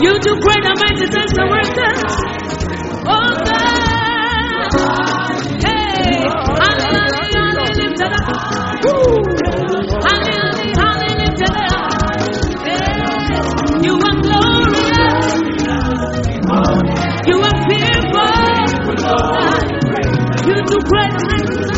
You do great and mighty things and wonders. Oh God. Hey. Hallelujah, lifted up. Hallelujah, lifted up. Hey. You are glorious. You are fearful. You do great and mighty things.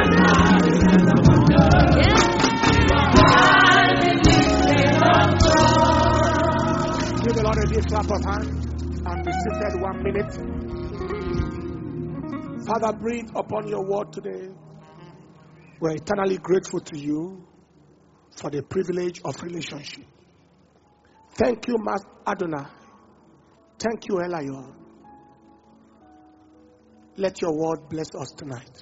Give the Lord a big clap of hands and be seated 1 minute. Father, breathe upon your word today. We're eternally grateful to you for the privilege of relationship. Thank you, Master Adonai. Thank you, Elion. Let your word bless us tonight.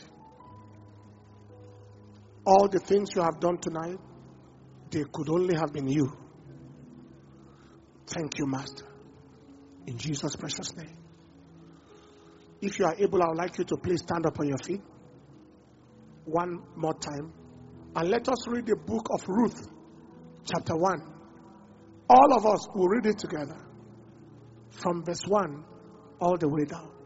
All the things you have done tonight, they could only have been you. Thank you, Master. In Jesus' precious name. If you are able, I would like you to please stand up on your feet. One more time. And let us read the book of Ruth, chapter 1. All of us will read it together. From verse 1 all the way down.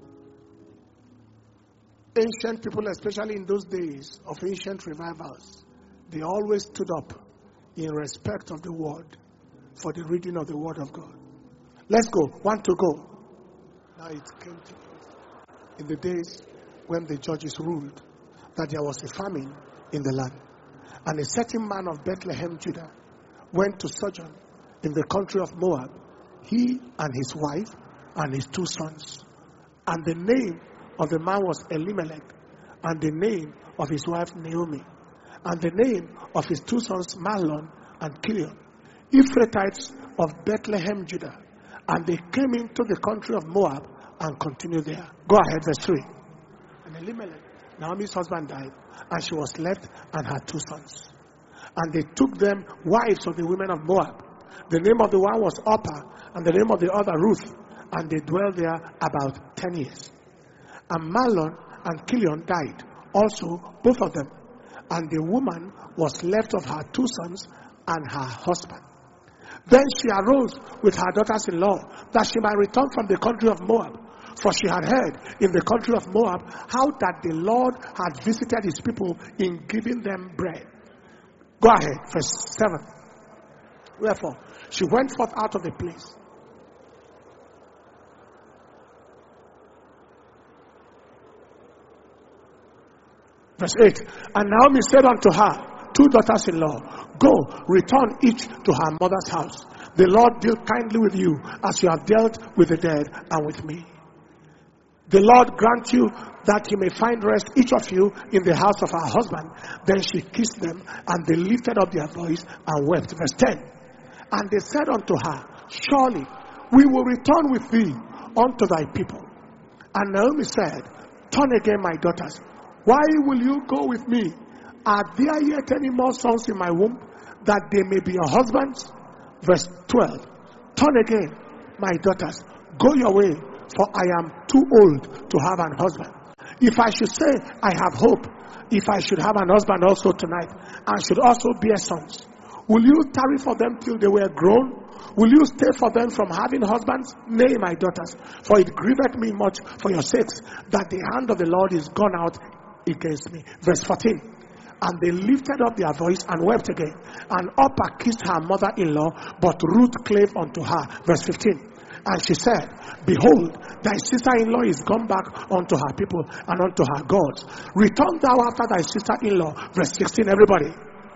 Ancient people, especially in those days of ancient revivals, they always stood up in respect of the word for the reading of the word of God. Let's go. 1 to go. Now it came to pass in the days when the judges ruled that there was a famine in the land. And a certain man of Bethlehem, Judah, went to sojourn in the country of Moab, he and his wife and his 2 sons. And the name of the man was Elimelech, and the name of his wife Naomi, and the name of his 2 sons Mahlon and Chilion, Ephrathites of Bethlehem, Judah. And they came into the country of Moab and continued there. Go ahead, verse 3. And Elimelech, Naomi's husband, died, and she was left and her 2 sons. And they took them wives of the women of Moab. The name of the one was Orpah, and the name of the other Ruth. And they dwelled there about 10 years. And Mahlon and Chilion died, also both of them. And the woman was left of her 2 sons and her husband. Then she arose with her daughters-in-law, that she might return from the country of Moab. For she had heard in the country of Moab how that the Lord had visited his people in giving them bread. Go ahead, verse 7. Wherefore, she went forth out of the place. Verse 8. And Naomi said unto her 2 daughters-in-law, Go, return each to her mother's house. The Lord deal kindly with you as you have dealt with the dead and with me. The Lord grant you that he may find rest, each of you, in the house of her husband. Then she kissed them, and they lifted up their voice and wept. Verse 10. And they said unto her, Surely we will return with thee unto thy people. And Naomi said, Turn again, my daughters. Why will you go with me? Are there yet any more sons in my womb, that they may be your husbands? Verse 12. Turn again, my daughters. Go your way, for I am too old to have an husband. If I should say I have hope, if I should have an husband also tonight, and should also bear sons, will you tarry for them till they were grown? Will you stay for them from having husbands? Nay, my daughters, for it grieveth me much for your sakes, that the hand of the Lord is gone out against me. Verse 14. And they lifted up their voice and wept again. And Orpah kissed her mother-in-law, but Ruth clave unto her. Verse 15. And she said, Behold, thy sister-in-law is gone back unto her people and unto her gods. Return thou after thy sister-in-law. Verse 16, everybody.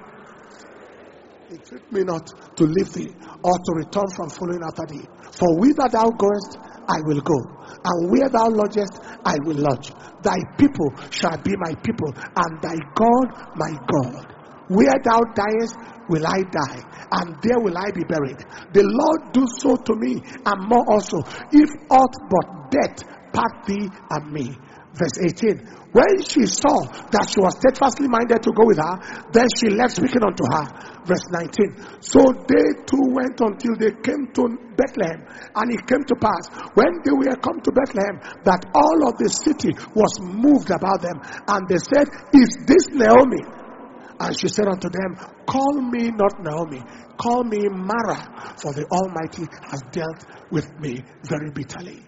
Entreat me not to leave thee, or to return from following after thee. For whither thou goest, I will go, and where thou lodgest, I will lodge. Thy people shall be my people, and thy God my God. Where thou diest, will I die, and there will I be buried. The Lord do so to me, and more also, if aught but death part thee and me. Verse 18. When she saw that she was steadfastly minded to go with her, then she left speaking unto her. Verse 19. So they two went until they came to Bethlehem. And it came to pass, when they were come to Bethlehem, that all of the city was moved about them. And they said, Is this Naomi? And she said unto them, call me not Naomi, call me Mara, for the Almighty has dealt with me very bitterly.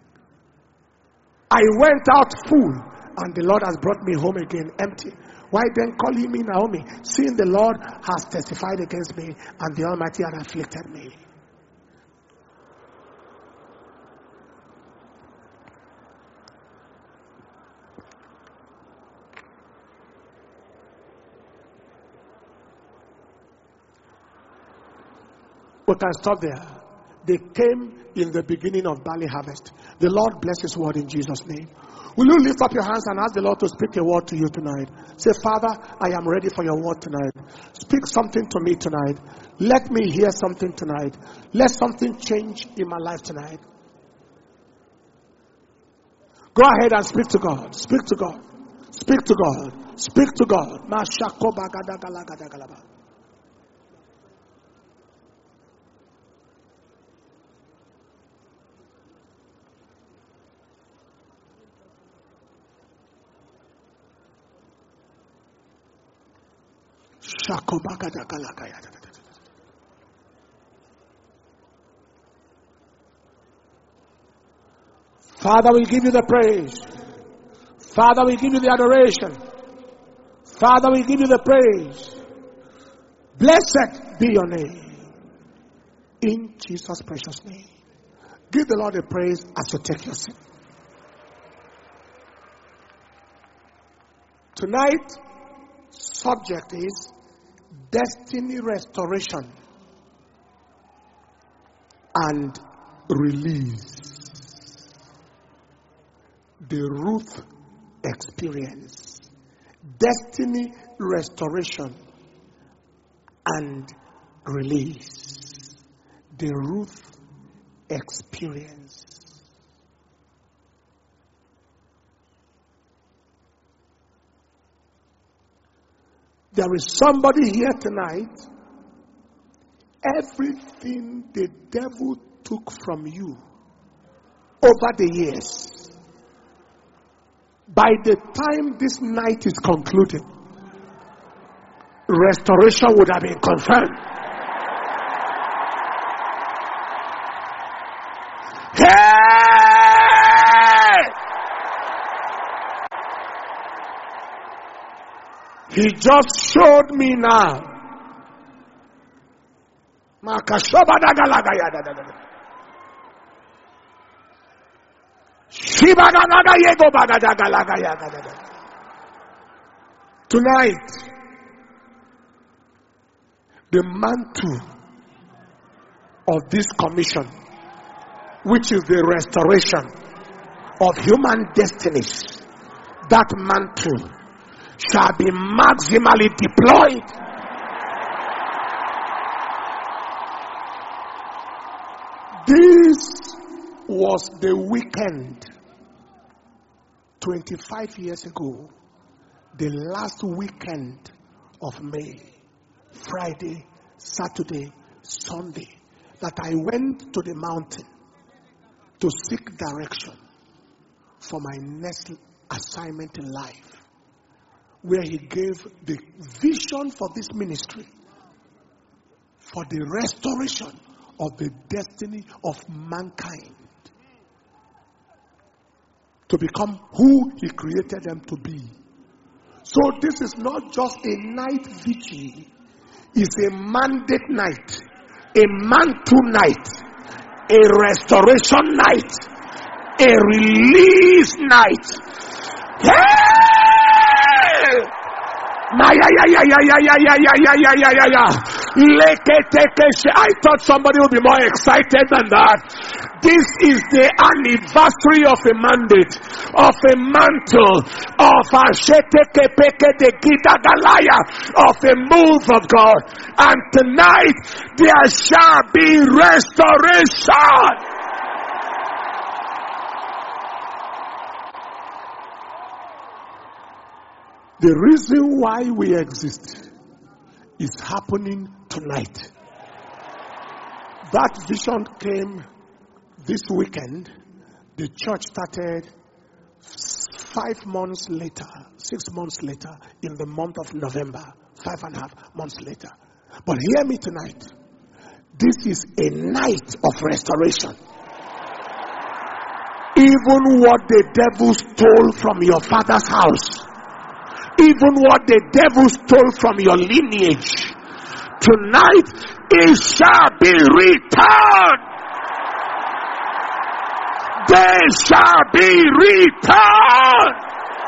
I went out full, and the Lord has brought me home again empty. Why then call ye me Naomi, seeing the Lord has testified against me, and the Almighty has afflicted me? We can stop there. They came in the beginning of barley harvest. The Lord bless His word in Jesus' name. Will you lift up your hands and ask the Lord to speak a word to you tonight? Say, Father, I am ready for your word tonight. Speak something to me tonight. Let me hear something tonight. Let something change in my life tonight. Go ahead and speak to God. Speak to God. Speak to God. Speak to God. Father, we give you the praise. Father, we give you the adoration. Father, we give you the praise. Blessed be your name. In Jesus' precious name. Give the Lord a praise as you take your seat. Tonight, subject is destiny restoration and release. The Ruth experience. Destiny restoration and release. The Ruth experience. There is somebody here tonight. Everything the devil took from you over the years, by the time this night is concluded, restoration would have been confirmed. He just showed me now. Tonight, the mantle of this commission, which is the restoration of human destinies, that mantle shall be maximally deployed. This was the weekend 25 years ago, the last weekend of May, Friday, Saturday, Sunday, that I went to the mountain to seek direction for my next assignment in life, where he gave the vision for this ministry, for the restoration of the destiny of mankind to become who he created them to be. So this is not just a night vigil, it's a mandate night, a mantle night, a restoration night, a release night. Hey! I thought somebody would be more excited than that. This is the anniversary of a mandate, of a mantle, of a of a move of God. And tonight there shall be restoration. The reason why we exist is happening tonight. That vision came this weekend. The church started 5 months later, 6 months later, in the month of November, 5.5 months later. But hear me tonight. This is a night of restoration. Even what the devil stole from your father's house, even what the devil stole from your lineage, tonight it shall be returned. They shall be returned.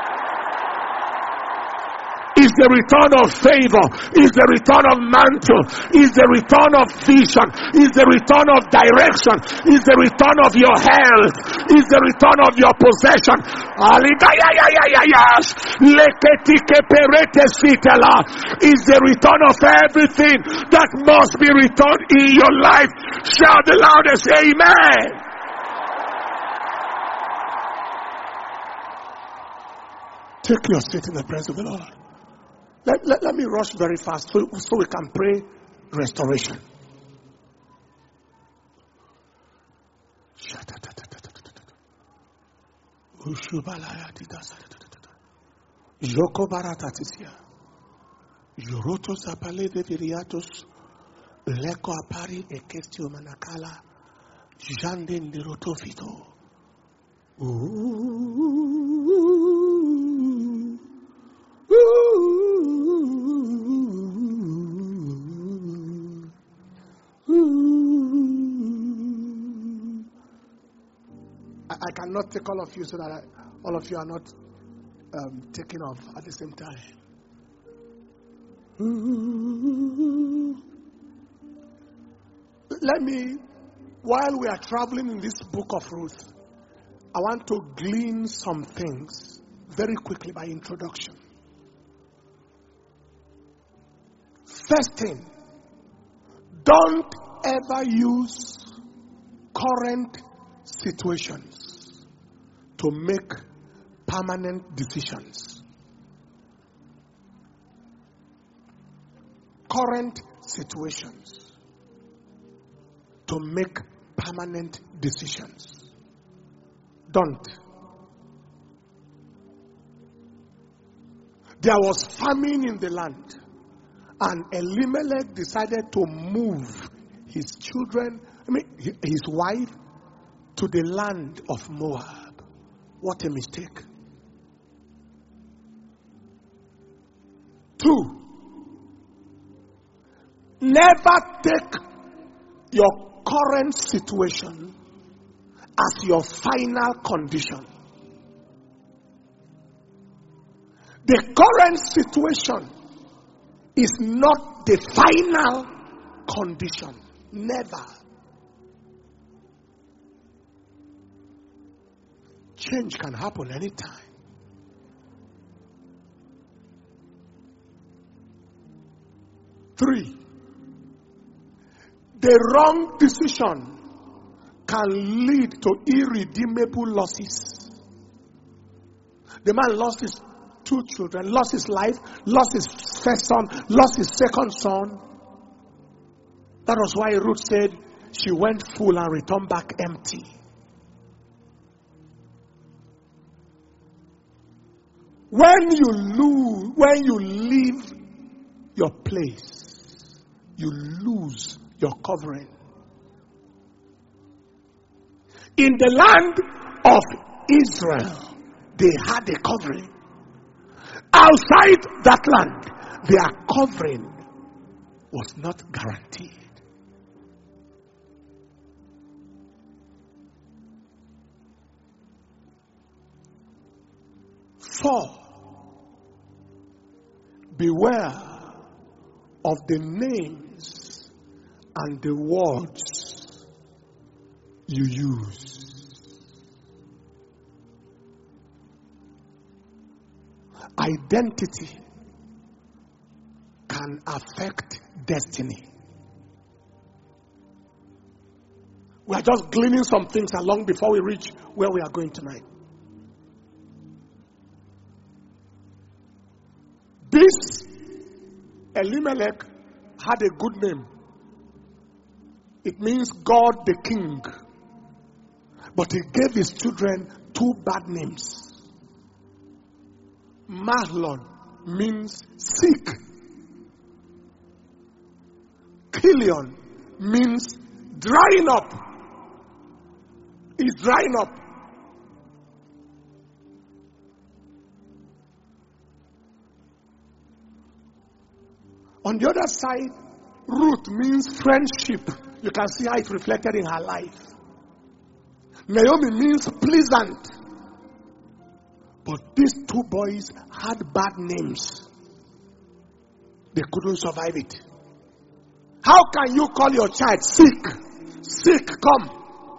Is the return of favor, is the return of mantle, is the return of vision, is the return of direction, is the return of your health, is the return of your possession. Is the return of everything that must be returned in your life. Shout the loudest, amen. Take your seat in the presence of the Lord. Let me rush very fast so we can pray restoration. Joko baratatisia. Yoroto sapale de viriatos. Leko apari ekestio manakala. Janden de rotofito. I cannot take all of you so that all of you are not taking off at the same time. Let me, while we are traveling in this book of Ruth, I want to glean some things very quickly by introduction. First thing, don't ever use current situations to make permanent decisions. Current situations to make permanent decisions. Don't. There was famine in the land, and Elimelech decided to move his children, his wife, to the land of Moab. What a mistake. 2, never take your current situation as your final condition. The current situation is not the final condition. Never. Change can happen anytime. Three, the wrong decision can lead to irredeemable losses. The man lost his 2 children, lost his life, lost his first son, lost his second son. That was why Ruth said she went full and returned back empty. When you leave your place, you lose your covering. In the land of Israel, they had a covering. Outside that land, their covering was not guaranteed. Four, beware of the names and the words you use. Identity can affect destiny. We are just gleaning some things along before we reach where we are going tonight. This Elimelech had a good name. It means God the King. But he gave his children 2 bad names. Mahlon means seek. Kilion means drying up. It's drying up. On the other side, Ruth means friendship. You can see how it's reflected in her life. Naomi means pleasant. But these two boys had bad names. They couldn't survive it. How can you call your child sick? Sick, come.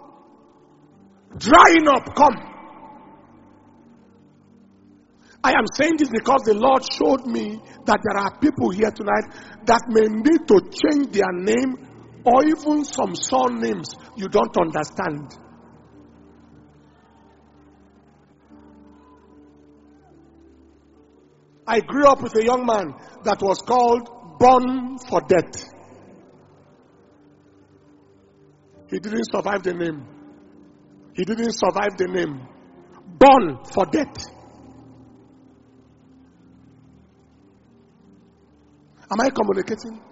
Drying up, come. I am saying this because the Lord showed me that there are people here tonight that may need to change their name or even some surnames you don't understand. I grew up with a young man that was called Born for Death. He didn't survive the name. He didn't survive the name. Born for Death. Am I communicating?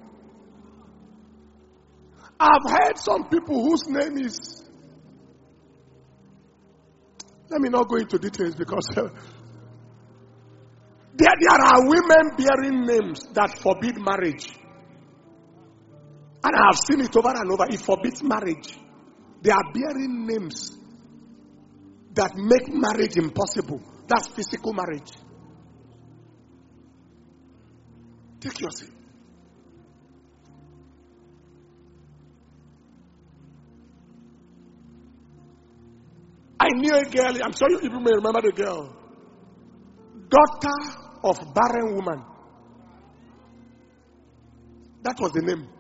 I've heard some people whose name is... Let me not go into details because... There are women bearing names that forbid marriage. And I have seen it over and over. It forbids marriage. They are bearing names that make marriage impossible. That's physical marriage. Take your seat. I knew a girl, I'm sure you may remember the girl. Daughter of barren woman. That was the name.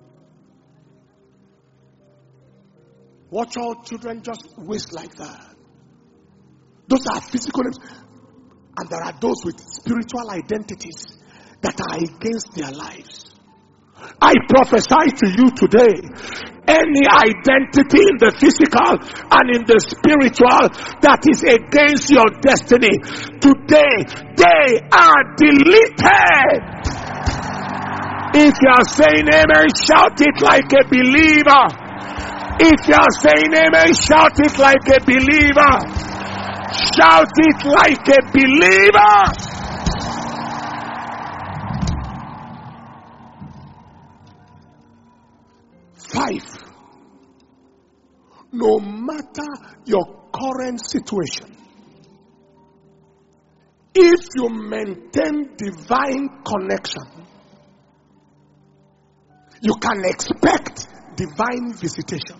Watch all children just waste like that. Those are physical names. And there are those with spiritual identities that are against their lives. I prophesy to you today, any identity in the physical and in the spiritual that is against your destiny, today they are deleted. If you are saying amen, shout it like a believer. If you are saying amen, shout it like a believer. Shout it like a believer. Five, no matter your current situation, if you maintain divine connection, you can expect divine visitation.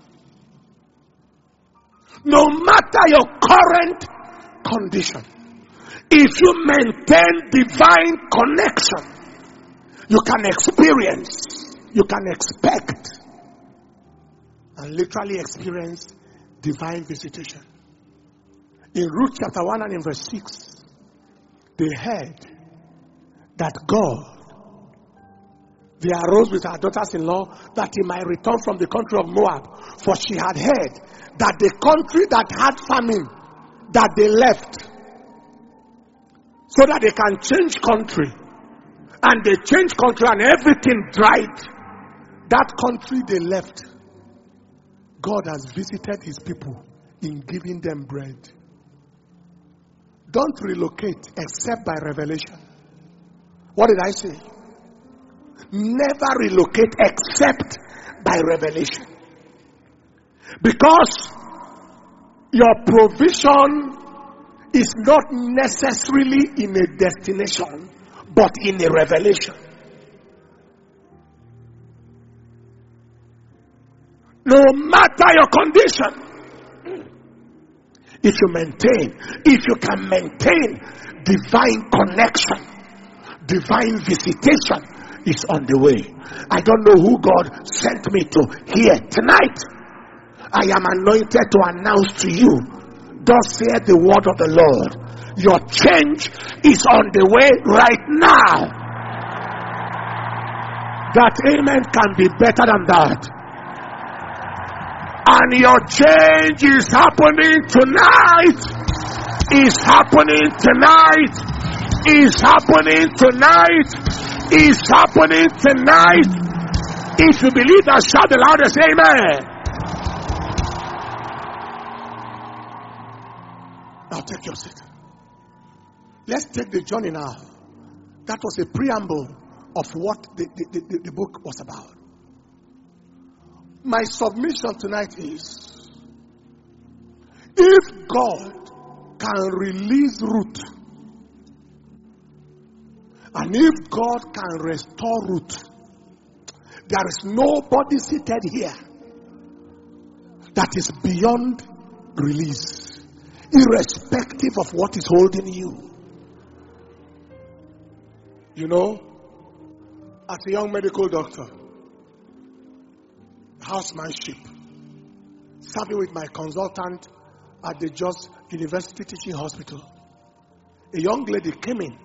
No matter your current condition, if you maintain divine connection, you can experience, you can expect, and literally experience divine visitation. In Ruth chapter 1 and in verse 6, they heard that God, they arose with her daughters-in-law that he might return from the country of Moab. For she had heard that the country that had famine, that they left, so that they can change country. And they changed country and everything dried. That country they left, God has visited his people in giving them bread. Don't relocate except by revelation. What did I say? Never relocate except by revelation. Because your provision is not necessarily in a destination, but in a revelation. No matter your condition, if you can maintain divine connection, divine visitation is on the way. I don't know who God sent me to here tonight. I am anointed to announce to you, thus saith the word of the Lord, your change is on the way right now. That amen can be better than that. And your change is happening tonight. Is happening tonight. is happening tonight. Is happening tonight. If you believe that, shout the loudest, amen. Now take your seat. Let's take the journey now. That was a preamble of what the book was about. My submission tonight is, if God can release Ruth, and if God can restore Ruth, there is nobody seated here that is beyond release, irrespective of what is holding you. You know, as a young medical doctor, housemanship, serving with my consultant at the Jos University Teaching Hospital, a young lady came in,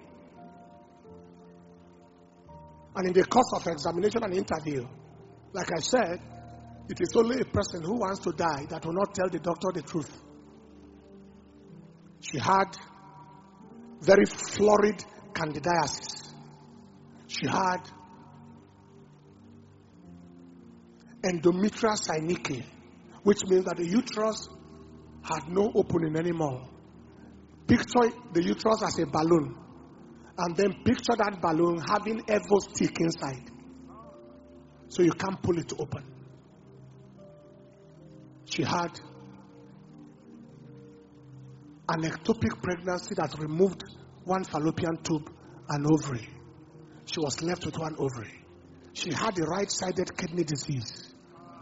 and in the course of examination and interview, like I said, it is only a person who wants to die that will not tell the doctor the truth. She had very florid candidiasis. She had endometrial synechia, which means that the uterus had no opening anymore. Picture the uterus as a balloon, and then picture that balloon having evo stick inside, so you can't pull it open. She had an ectopic pregnancy that removed one fallopian tube and ovary. She was left with one ovary. She had a right-sided kidney disease.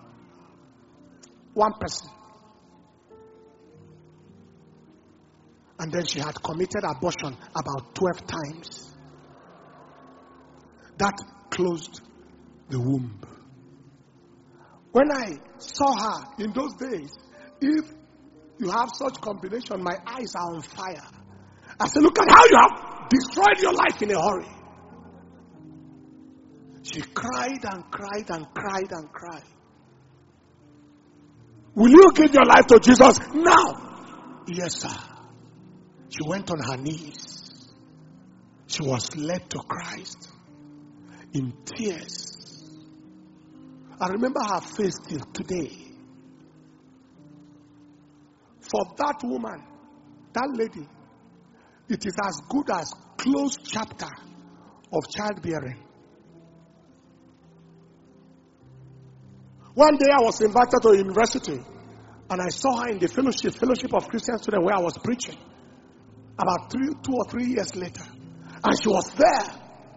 One person. And then she had committed abortion about 12 times. That closed the womb. When I saw her in those days, if you have such combination, my eyes are on fire. I said, look at how you have destroyed your life in a hurry. She cried and cried and cried and cried. Will you give your life to Jesus now? Yes, sir. She went on her knees. She was led to Christ in tears. I remember her face till today. For that woman, that lady, it is as good as closed chapter of childbearing. One day I was invited to a university, and I saw her in the fellowship of Christian students where I was preaching. About 2 or 3 years later, and she was there,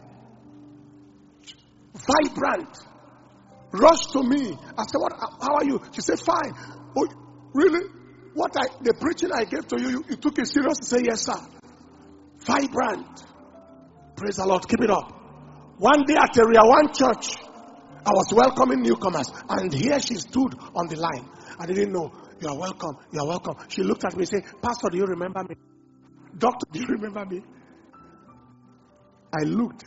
vibrant, rushed to me. I said, "What? How are you?" She said, "Fine." "Oh, really? The preaching I gave to you, you took it serious?" I said, "Yes, sir." Vibrant. Praise the Lord. Keep it up. One day at Area 1 church, I was welcoming newcomers, and here she stood on the line. I didn't know. "You are welcome. You are welcome." She looked at me and said, "Pastor, do you remember me? Doctor, do you remember me?" I looked.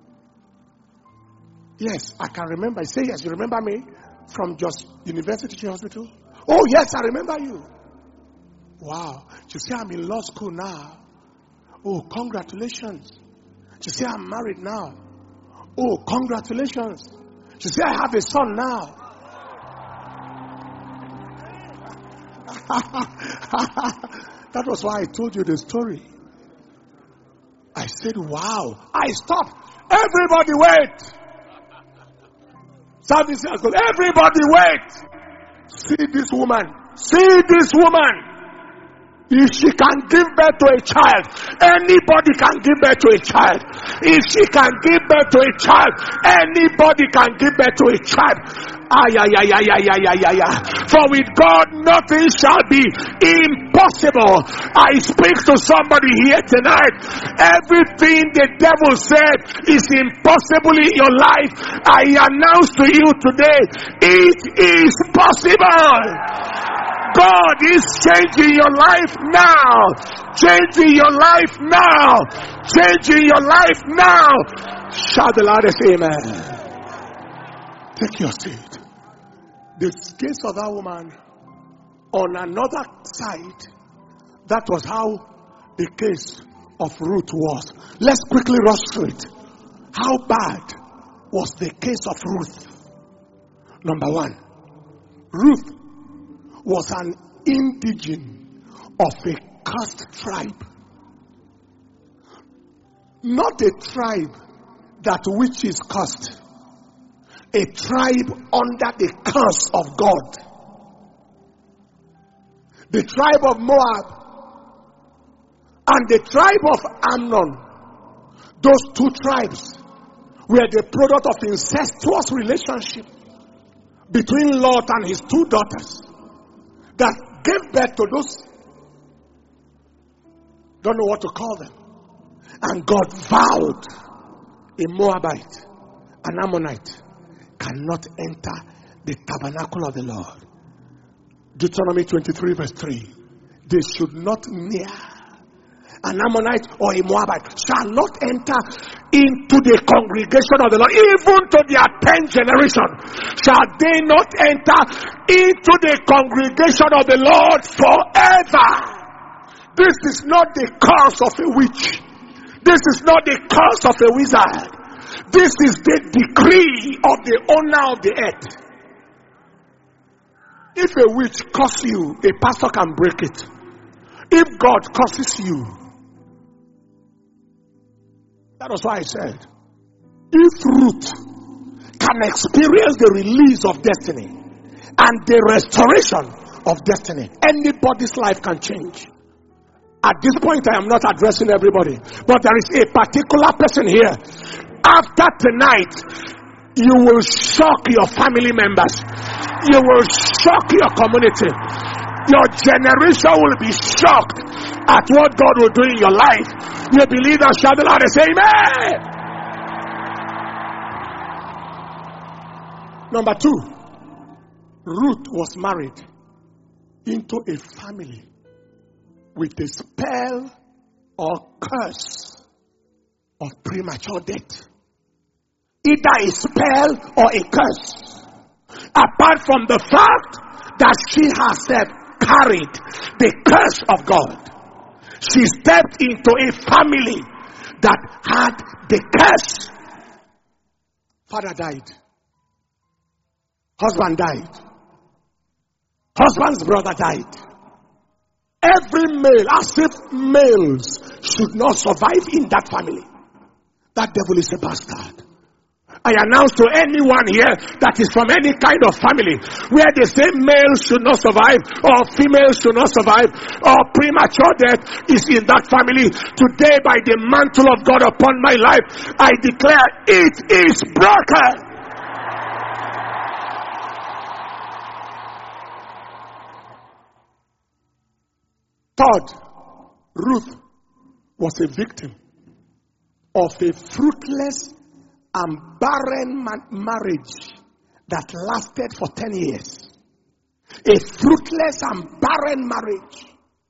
"Yes, I can remember." I say, "Yes, you remember me from Jos University Teaching Hospital?" "Oh, yes, I remember you." "Wow." She said, "I'm in law school now." "Oh, congratulations." She said, "I'm married now." "Oh, congratulations." She said, "I have a son now." That was why I told you the story. I said, "Wow." I stopped. "Everybody wait." Service has gone. "Everybody wait. See this woman. See this woman. If she can give birth to a child, anybody can give birth to a child. If she can give birth to a child, anybody can give birth to a child." For with God nothing shall be impossible. I speak to somebody here tonight. Everything the devil said is impossible in your life, I announce to you today, it is possible. God is changing your life now. Changing your life now. Changing your life now. Shout the loudest amen. Take your seat. The case of that woman, on another side, that was how the case of Ruth was. Let's quickly rush through it. How bad was the case of Ruth? Number one, Ruth was an indigene of a cursed tribe. Not a tribe that which is cursed. A tribe under the curse of God. The tribe of Moab and the tribe of Ammon, those two tribes were the product of incestuous relationship between Lot and his two daughters that gave birth to those, don't know what to call them. And God vowed a Moabite, an Ammonite, cannot enter the tabernacle of the Lord. Deuteronomy 23 verse 3. They should not near. An Ammonite or a Moabite shall not enter into the congregation of the Lord. Even to their 10th generation shall they not enter into the congregation of the Lord forever. This is not the curse of a witch. This is not the curse of a wizard. This is the decree of the owner of the earth. If a witch curses you, a pastor can break it. If God curses you, that was why I said, if Ruth can experience the release of destiny and the restoration of destiny, anybody's life can change. At this point, I am not addressing everybody, but there is a particular person here. After tonight, you will shock your family members. You will shock your community. Your generation will be shocked at what God will do in your life. You believe that, shout the Lord and say amen. Number two, Ruth was married into a family with a spell or curse of premature death. Either a spell or a curse. Apart from the fact that she herself carried the curse of God. She stepped into a family that had the curse. Father died. Husband died. Husband's brother died. Every male, as if males should not survive in that family. That devil is a bastard. I announce to anyone here that is from any kind of family where they say males should not survive or females should not survive or premature death is in that family. Today, by the mantle of God upon my life, I declare it is broken. Third, Ruth was a victim of a fruitless and barren marriage that lasted for 10 years. A fruitless and barren marriage.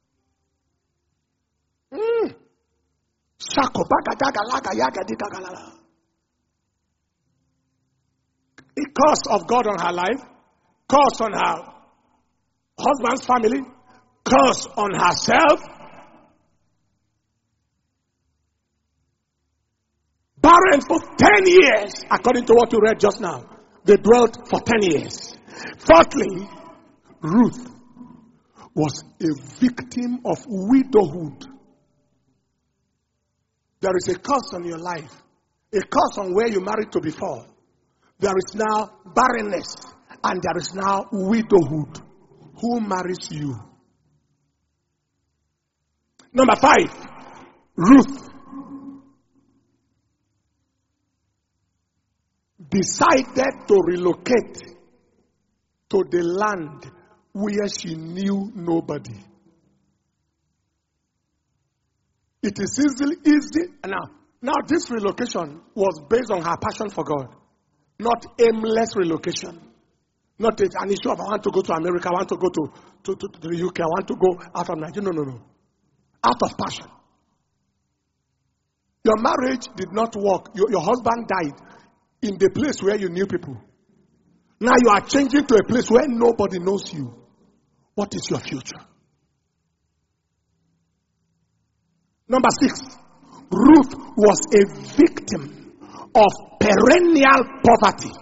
A curse of God on her life, curse on her husband's family, curse on herself. Barren for 10 years, according to what you read just now. They dwelt for 10 years. Fourthly, Ruth was a victim of widowhood. There is a curse on your life. A curse on where you married to before. There is now barrenness. And there is now widowhood. Who marries you? Number 5, Ruth decided to relocate to the land where she knew nobody. It is easy. Now this relocation was based on her passion for God, not aimless relocation. Not an issue of I want to go to America, I want to go to the UK, I want to go out of Nigeria. No. Out of passion. Your marriage did not work. Your husband died in the place where you knew people. Now you are changing to a place where nobody knows you. What is your future? Number 6, Ruth was a victim of perennial poverty.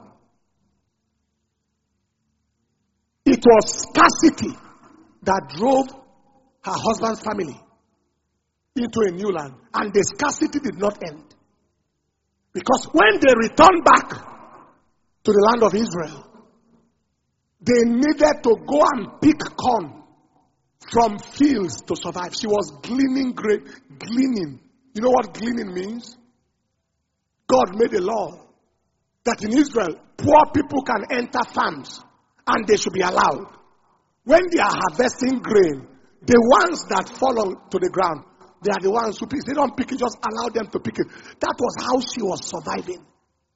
It was scarcity that drove her husband's family into a new land. And the scarcity did not end. Because when they returned back to the land of Israel, they needed to go and pick corn from fields to survive. She was gleaning grape. Gleaning. You know what gleaning means? God made a law that in Israel, poor people can enter farms and they should be allowed. When they are harvesting grain, the ones that fall to the ground, they are the ones who pick. They don't pick it, just allow them to pick it. That was how she was surviving.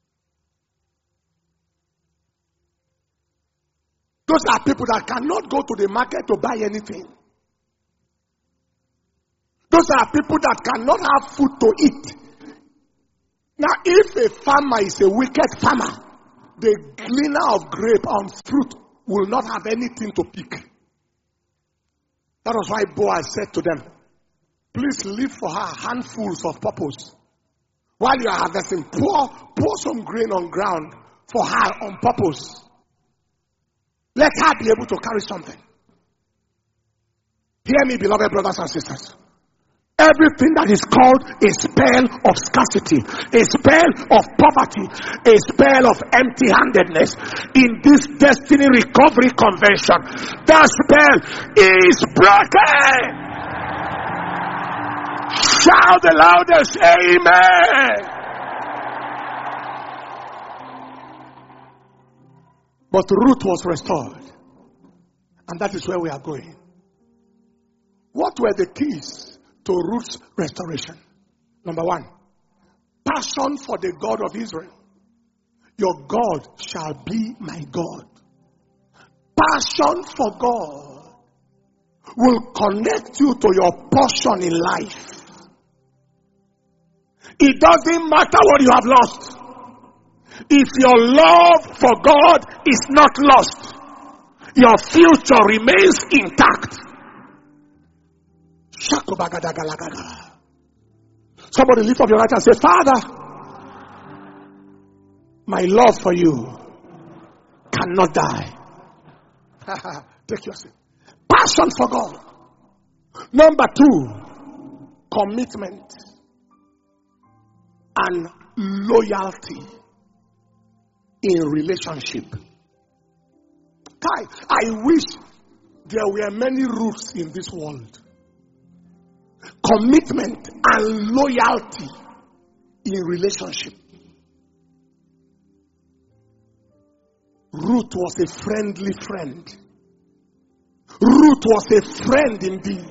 Those are people that cannot go to the market to buy anything. Those are people that cannot have food to eat. Now, if a farmer is a wicked farmer, the gleaner of grape and fruit will not have anything to pick. That was why Boaz said to them, please leave for her handfuls of purpose. While you are harvesting, pour some grain on ground for her on purpose. Let her be able to carry something. Hear me, beloved brothers and sisters. Everything that is called a spell of scarcity, a spell of poverty, a spell of empty-handedness in this Destiny Recovery Convention, that spell is broken. Shout the loudest, amen. But Ruth was restored. And that is where we are going. What were the keys to Ruth's restoration? Number 1, passion for the God of Israel. Your God shall be my God. Passion for God will connect you to your portion in life. It doesn't matter what you have lost. If your love for God is not lost, your future remains intact. Somebody lift up your right hand and say, Father, my love for you cannot die. Take your seat. Passion for God. Number 2, commitment and loyalty in relationship. I wish there were many Ruths in this world. Commitment and loyalty in relationship. Ruth was a friendly friend. Ruth was a friend indeed.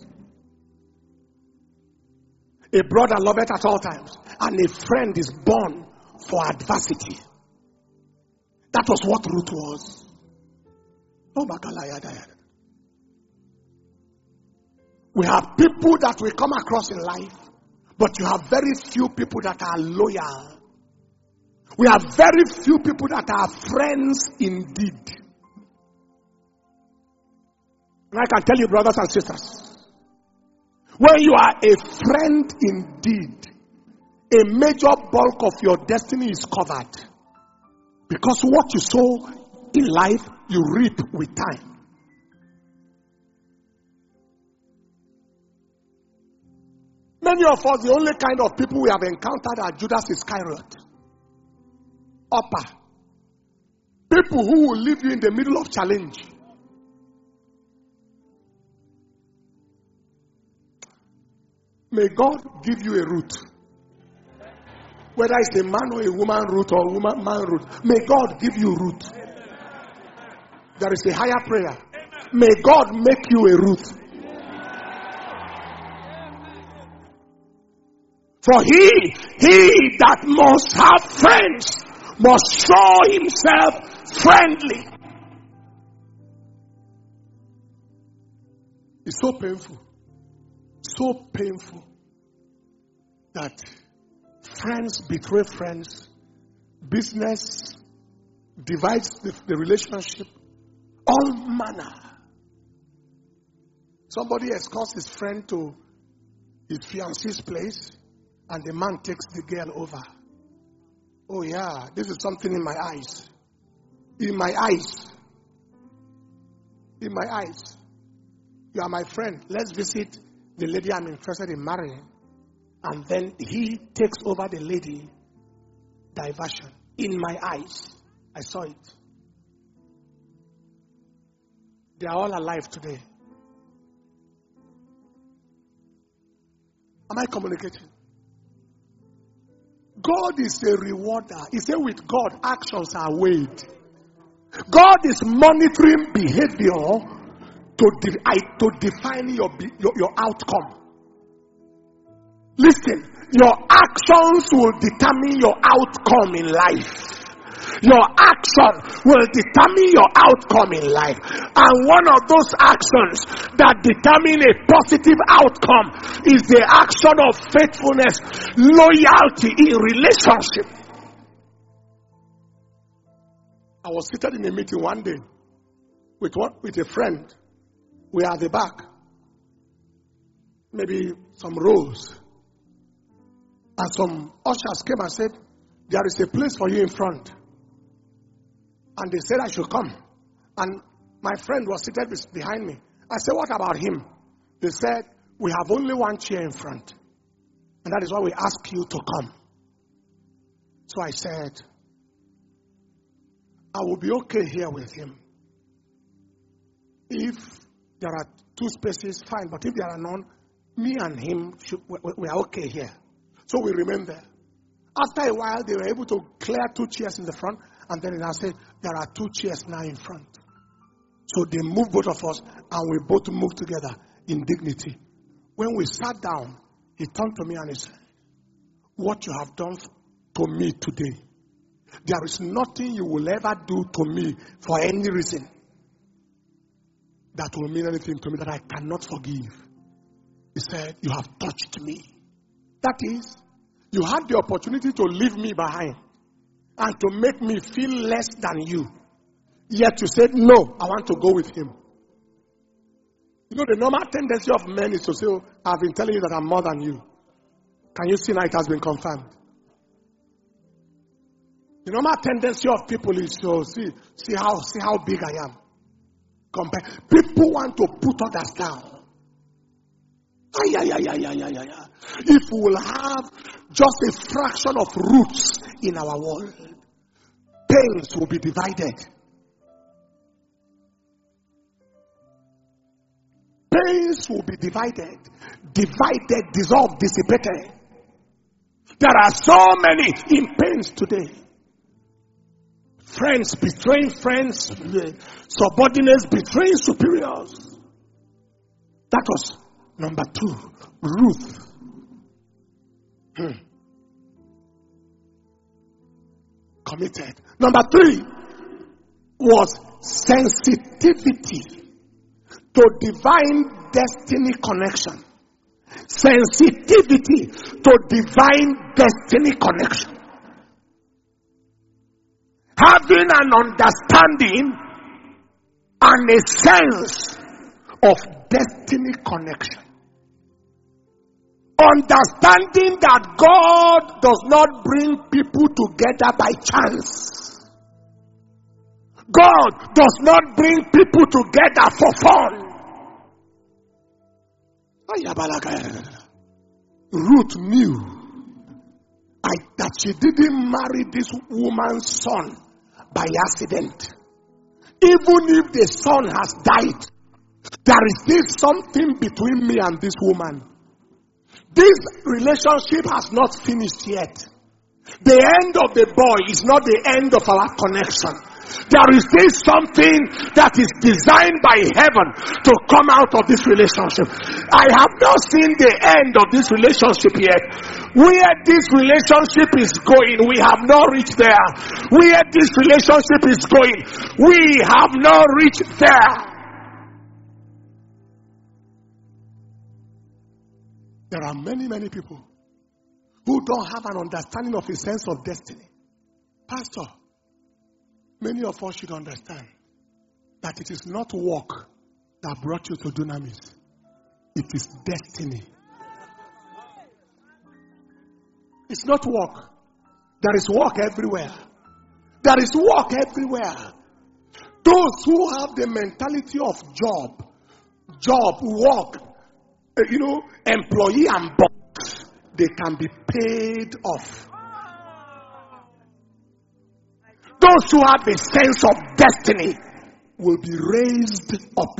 A brother loveth at all times, and a friend is born for adversity. That was what Ruth was. Oh, we have people that we come across in life, but you have very few people that are loyal. We have very few people that are friends indeed. And I can tell you, brothers and sisters, when you are a friend indeed, a major bulk of your destiny is covered. Because what you sow in life, you reap with time. Many of us, the only kind of people we have encountered are Judas Iscariot. Upper. People who will leave you in the middle of challenge. May God give you a root. Whether it's a man or a woman root or a man root. May God give you root. There is a higher prayer. May God make you a root. For he that must have friends must show himself friendly. It's so painful. So painful that friends betray friends. Business divides the relationship. All manner. Somebody escorts his friend to his fiancée's place, and the man takes the girl over. Oh yeah, this is something in my eyes. In my eyes. In my eyes. You are my friend. Let's visit the lady I'm interested in marrying. And then he takes over the lady. Diversion. In my eyes. I saw it. They are all alive today. Am I communicating? God is a rewarder. He said with God, actions are weighed. God is monitoring behavior to define your outcome. Listen, your actions will determine your outcome in life. Your action will determine your outcome in life. And one of those actions that determine a positive outcome is the action of faithfulness, loyalty in relationship. I was seated in a meeting one day with a friend. We are at the back. Maybe some rows. And some ushers came and said, there is a place for you in front. And they said I should come. And my friend was seated behind me. I said, what about him? They said, we have only one chair in front. And that is why we ask you to come. So I said, I will be okay here with him. If there are 2 spaces, fine. But if there are none, me and him, we are okay here. So we remain there. After a while, they were able to clear 2 chairs in the front. And then I said, there are 2 chairs now in front. So they moved both of us, and we both moved together in dignity. When we sat down, he turned to me and he said, what you have done to me today, there is nothing you will ever do to me for any reason that will mean anything to me that I cannot forgive. He said, you have touched me. That is, you had the opportunity to leave me behind and to make me feel less than you. Yet you said, no, I want to go with him. You know, the normal tendency of men is to say, oh, I've been telling you that I'm more than you. Can you see now it has been confirmed? The normal tendency of people is to see how big I am. People want to put others down. If we will have just a fraction of roots in our world, pains will be divided. Pains will be divided, dissolved, dissipated. There are so many in pains today. Friends betraying friends, subordinates betraying superiors. That was number 2, Ruth. Committed. Number 3 was sensitivity to divine destiny connection. Sensitivity to divine destiny connection. Having an understanding and a sense of destiny connection. Understanding that God does not bring people together by chance. God does not bring people together for fun. Ruth knew that she didn't marry this woman's son by accident. Even if the son has died, there is still something between me and this woman. This relationship has not finished yet. The end of the boy is not the end of our connection. There is still something that is designed by heaven to come out of this relationship. I have not seen the end of this relationship yet. Where this relationship is going, we have not reached there. Where this relationship is going, we have not reached there. There are many, many people who don't have an understanding of a sense of destiny. Pastor, many of us should understand that it is not work that brought you to Dunamis. It is destiny. It's not work. There is work everywhere. There is work everywhere. Those who have the mentality of job, work, employee and boss, they can be paid off. Those who have a sense of destiny will be raised up.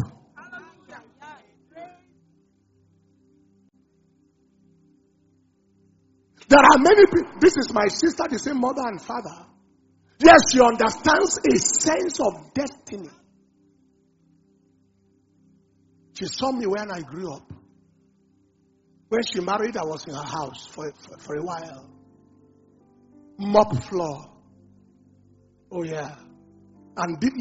There are many people. This is my sister, the same mother and father. Yes, she understands a sense of destiny. She saw me when I grew up. When she married, I was in her house for a while. Mop floor. Oh yeah. And did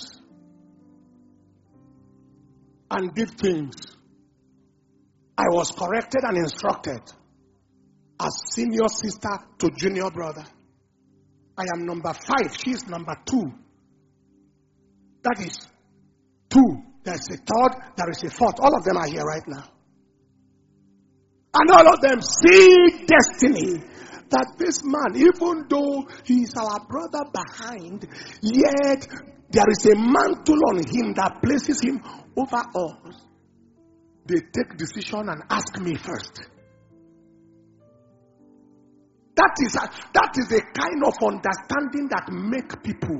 things. I was corrected and instructed as senior sister to junior brother. I am number 5. She is number 2. That is 2. There's a 3rd. There is a 4th. All of them are here right now. And all of them see destiny. That this man, even though he is our brother behind, yet there is a mantle on him that places him over us. They take decision and ask me first. That is a kind of understanding that make people.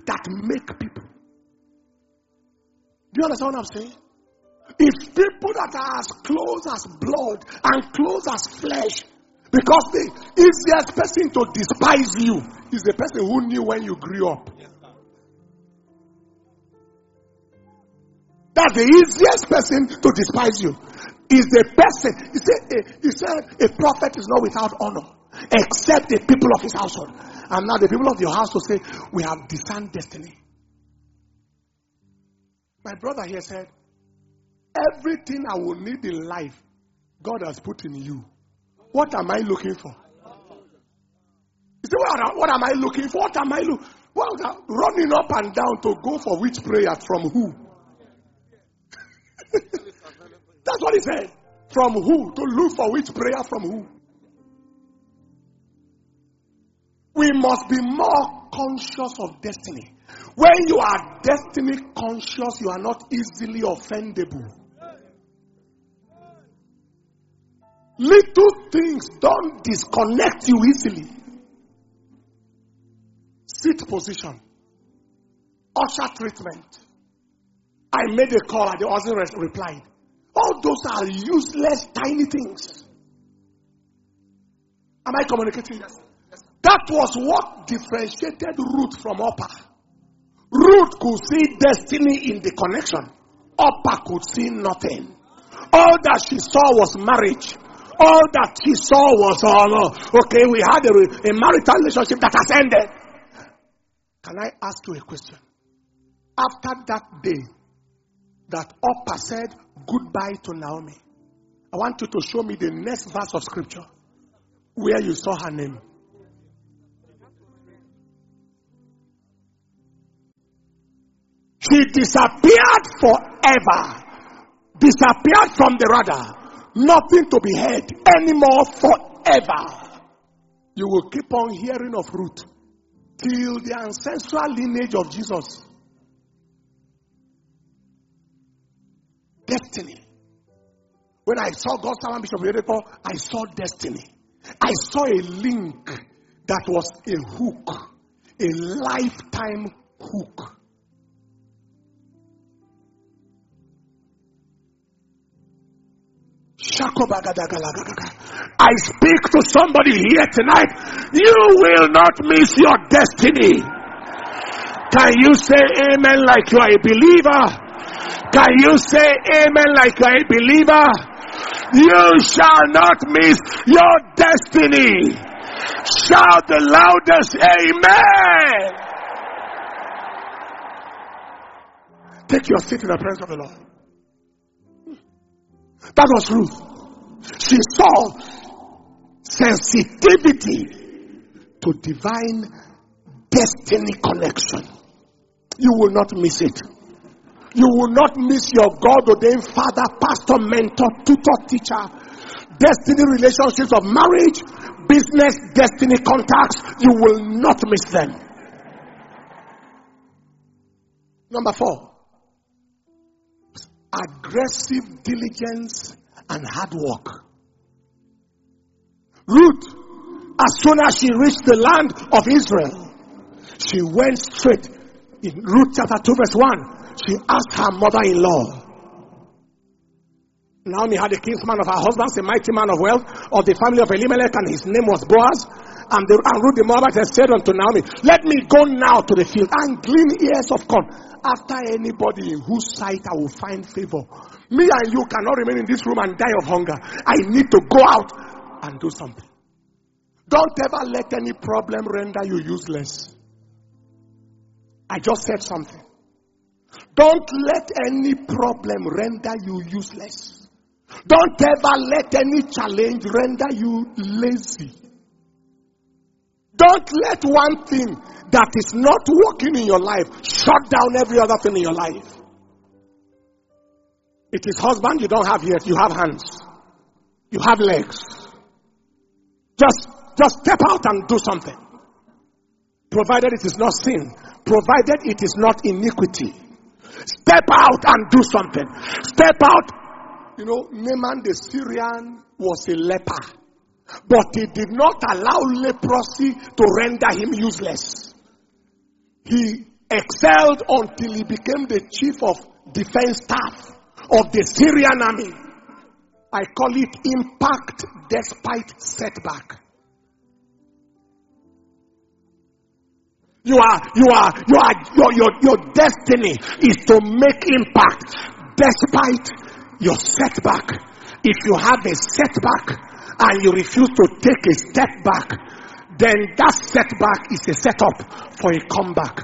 Do you understand what I'm saying? If people that are as close as blood and close as flesh, because the easiest person to despise you is the person who knew when you grew up. That's the easiest person to despise you. Is the person. He said a prophet is not without honor, except the people of his household. And now the people of your household say, we have discerned destiny. My brother here said, everything I will need in life, God has put in you. What am I looking for? You say, what am I looking for? Running up and down to go for which prayer from who? That's what he said. From who? To look for which prayer from who? We must be more conscious of destiny. When you are destiny conscious, you are not easily offendable. Little things don't disconnect you easily. Seat position, usher treatment. I made a call and the usher replied. All those are useless, tiny things. Am I communicating? Yes. That was what differentiated Ruth from Orpah. Ruth could see destiny in the connection. Orpah could see nothing. All that she saw was marriage. All that she saw was, okay, we had a marital relationship that has ended. Can I ask you a question? After that day, that Orpah said goodbye to Naomi, I want you to show me the next verse of scripture where you saw her name. She disappeared forever. Disappeared from the radar. Nothing to be heard anymore forever. You will keep on hearing of Ruth till the ancestral lineage of Jesus. Destiny. When I saw God's servant Bishop Oyedepo, I saw destiny. I saw a link that was a hook, a lifetime hook. I speak to somebody here tonight. You will not miss your destiny. Can you say amen like you are a believer? Can you say amen like you are a believer? You shall not miss your destiny. Shout the loudest amen. Take your seat in the presence of the Lord. That was Ruth. She saw sensitivity to divine destiny connection. You will not miss it. You will not miss your God-ordained father, pastor, mentor, tutor, teacher, destiny relationships of marriage, business destiny contacts, you will not miss them. Number 4, aggressive diligence and hard work. Ruth, as soon as she reached the land of Israel, she went straight. In Ruth chapter 2 verse 1, she asked her mother-in-law. Naomi had a kinsman of her husband's, a mighty man of wealth, of the family of Elimelech, and his name was Boaz. And Ruth the Moabite said unto Naomi, let me go now to the field and glean ears of corn after anybody in whose sight I will find favor. Me and you cannot remain in this room and die of hunger. I need to go out and do something. Don't ever let any problem render you useless. I just said something. Don't let any problem render you useless. Don't ever let any challenge render you lazy. Don't let one thing that is not working in your life shut down every other thing in your life. It is husband you don't have yet. You have hands. You have legs. Just step out and do something. Provided it is not sin. Provided it is not iniquity. Step out and do something. Step out. You know, Naaman the Syrian was a leper. But he did not allow leprosy to render him useless. He excelled until he became the chief of defense staff of the Syrian army. I call it impact despite setback. Your destiny is to make impact despite your setback. If you have a setback and you refuse to take a step back, then that setback is a setup for a comeback.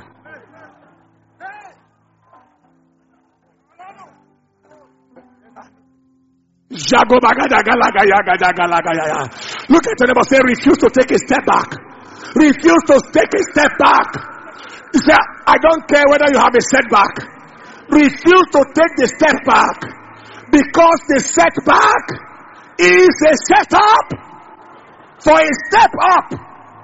Look at your neighbor, say, refuse to take a step back. Refuse to take a step back. He said, I don't care whether you have a setback. Refuse to take the step back, because the setback is a setup for a step up.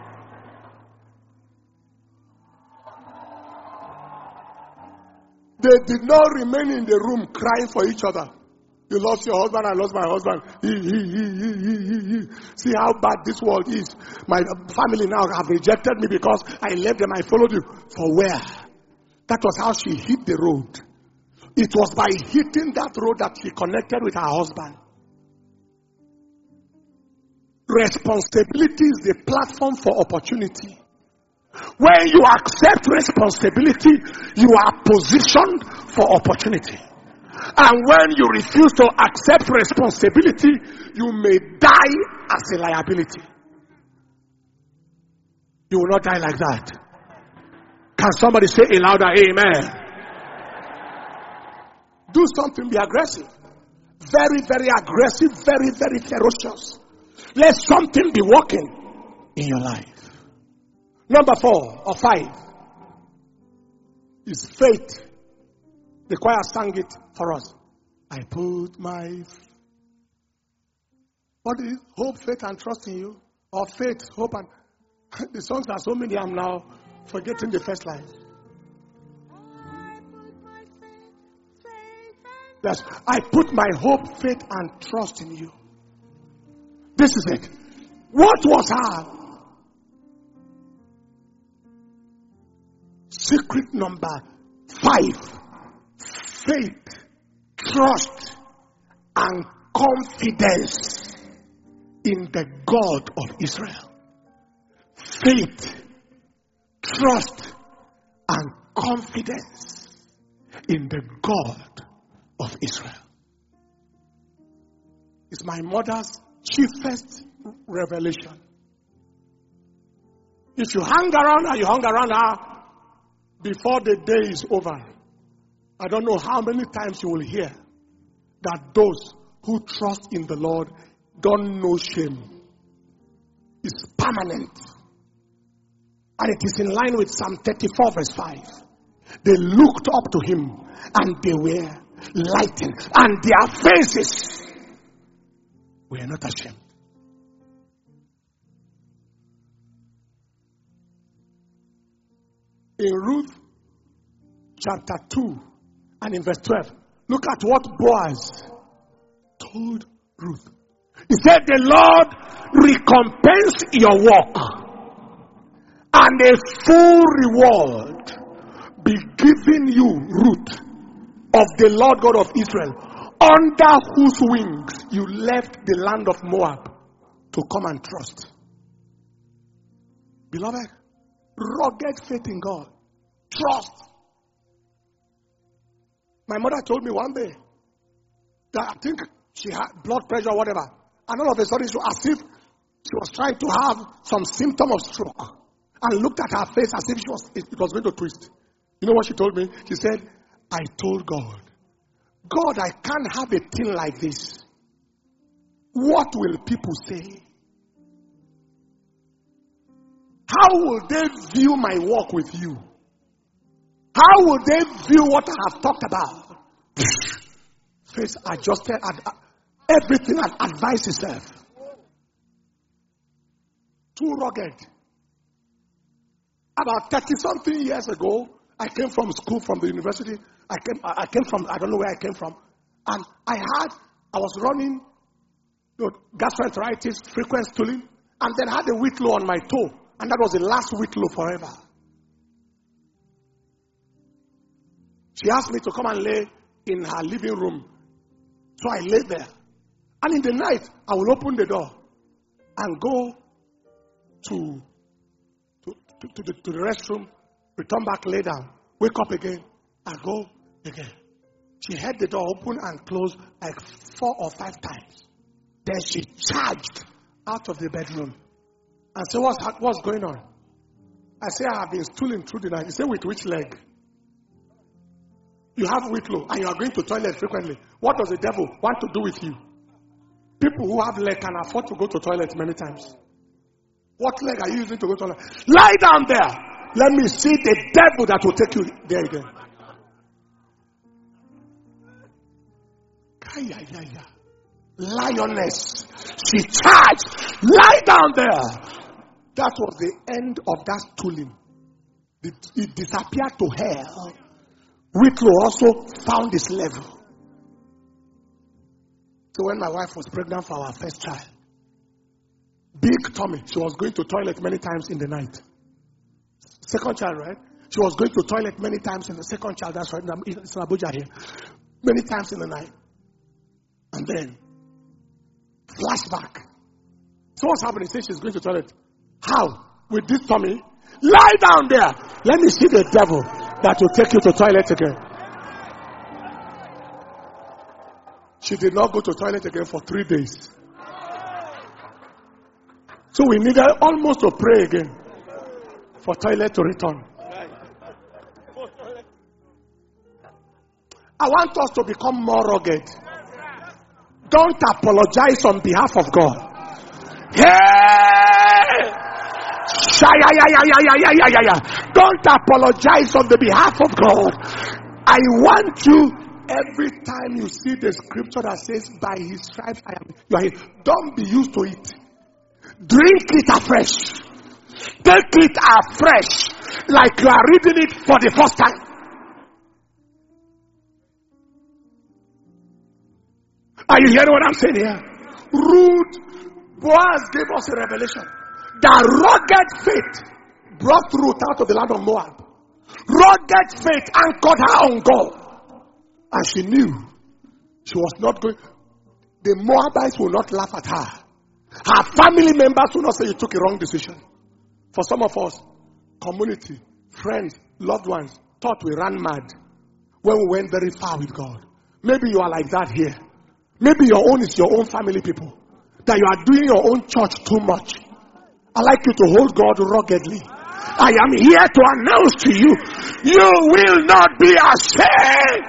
They did not remain in the room crying for each other. You lost your husband, I lost my husband. See how bad this world is. My family now have rejected me because I left them, I followed you. For where? That was how she hit the road. It was by hitting that road that she connected with her husband. Responsibility is the platform for opportunity. When you accept responsibility, you are positioned for opportunity. And when you refuse to accept responsibility, you may die as a liability. You will not die like that. Can somebody say a louder amen? Do something, be aggressive. Very, very aggressive, very, very ferocious. Let something be working in your life. Number 4 or 5 is faith. The choir sang it for us. I put my what is it? Hope, faith, and trust in you. Or faith, hope, and the songs are so many. I'm now forgetting the first line. Yes, I put my hope, faith, and trust in you. This is it. What was her secret number 5? Faith, trust, and confidence in the God of Israel. Faith, trust, and confidence in the God of Israel. It's my mother's chiefest revelation. If you hang around her, you hang around her before the day is over. I don't know how many times you will hear that those who trust in the Lord don't know shame. It's permanent. And it is in line with Psalm 34 verse 5. They looked up to him and they were lightened, and their faces were not ashamed. In Ruth chapter 2 and in verse 12, look at what Boaz told Ruth. He said, the Lord recompense your work, and a full reward be given you, Ruth, of the Lord God of Israel, under whose wings you left the land of Moab to come and trust. Beloved, rugged faith in God. Trust. My mother told me one day that I think she had blood pressure or whatever. And all of a sudden, it was as if she was trying to have some symptom of stroke. And looked at her face as if it was going to twist. You know what she told me? She said, I told God, God, I can't have a thing like this. What will people say? How will they view my walk with you? How will they view what I have talked about? Face adjusted, everything advised itself. Too rugged. About 30-something years ago, I came from school, from the university. I came from, I don't know where I came from. And I was running gastroenteritis, frequent stooling, and then had a whitlow on my toe. And that was the last whitlow forever. She asked me to come and lay in her living room. So I lay there. And in the night, I will open the door and go to the restroom, return back, lay down, wake up again, and go again. She had the door open and closed like 4 or 5 times. Then she charged out of the bedroom and said, what's going on? I said, I have been stooling through the night. He said, with which leg? You have whitlow and you are going to toilet frequently. What does the devil want to do with you? People who have leg can afford to go to toilet many times. What leg are you using to go to toilet? Lie down there. Let me see the devil that will take you there again. Lioness. She charged. Lie down there. That was the end of that stooling. It disappeared to hell. Whitlow also found its level. So when my wife was pregnant for our first child, big tummy, she was going to toilet many times in the night. Second child, right? She was going to toilet many times in the second child. That's right. It's in Abuja here. Many times in the night. And then, flashback. So what's happening? She says she's going to toilet. How? With this tummy? Lie down there. Let me see the devil that will take you to toilet again. She did not go to toilet again for 3 days. So we needed almost to pray again for toilet to return. I want us to become more rugged. Don't apologize on behalf of God. Hey! Don't apologize on the behalf of God. I want you, every time you see the scripture that says, by his stripes I am, you are healed, don't be used to it. Drink it afresh. Take it afresh, like you are reading it for the first time. Are you hearing what I'm saying here? Boaz gave us a revelation. That rugged faith brought Ruth out of the land of Moab. Rugged faith anchored her on God. And she knew she was not going. The Moabites will not laugh at her. Her family members will not say you took a wrong decision. For some of us, community, friends, loved ones, thought we ran mad when we went very far with God. Maybe you are like that here. Maybe your own is your own family people. That you are doing your own church too much. I like you to hold God ruggedly. I am here to announce to you, you will not be ashamed.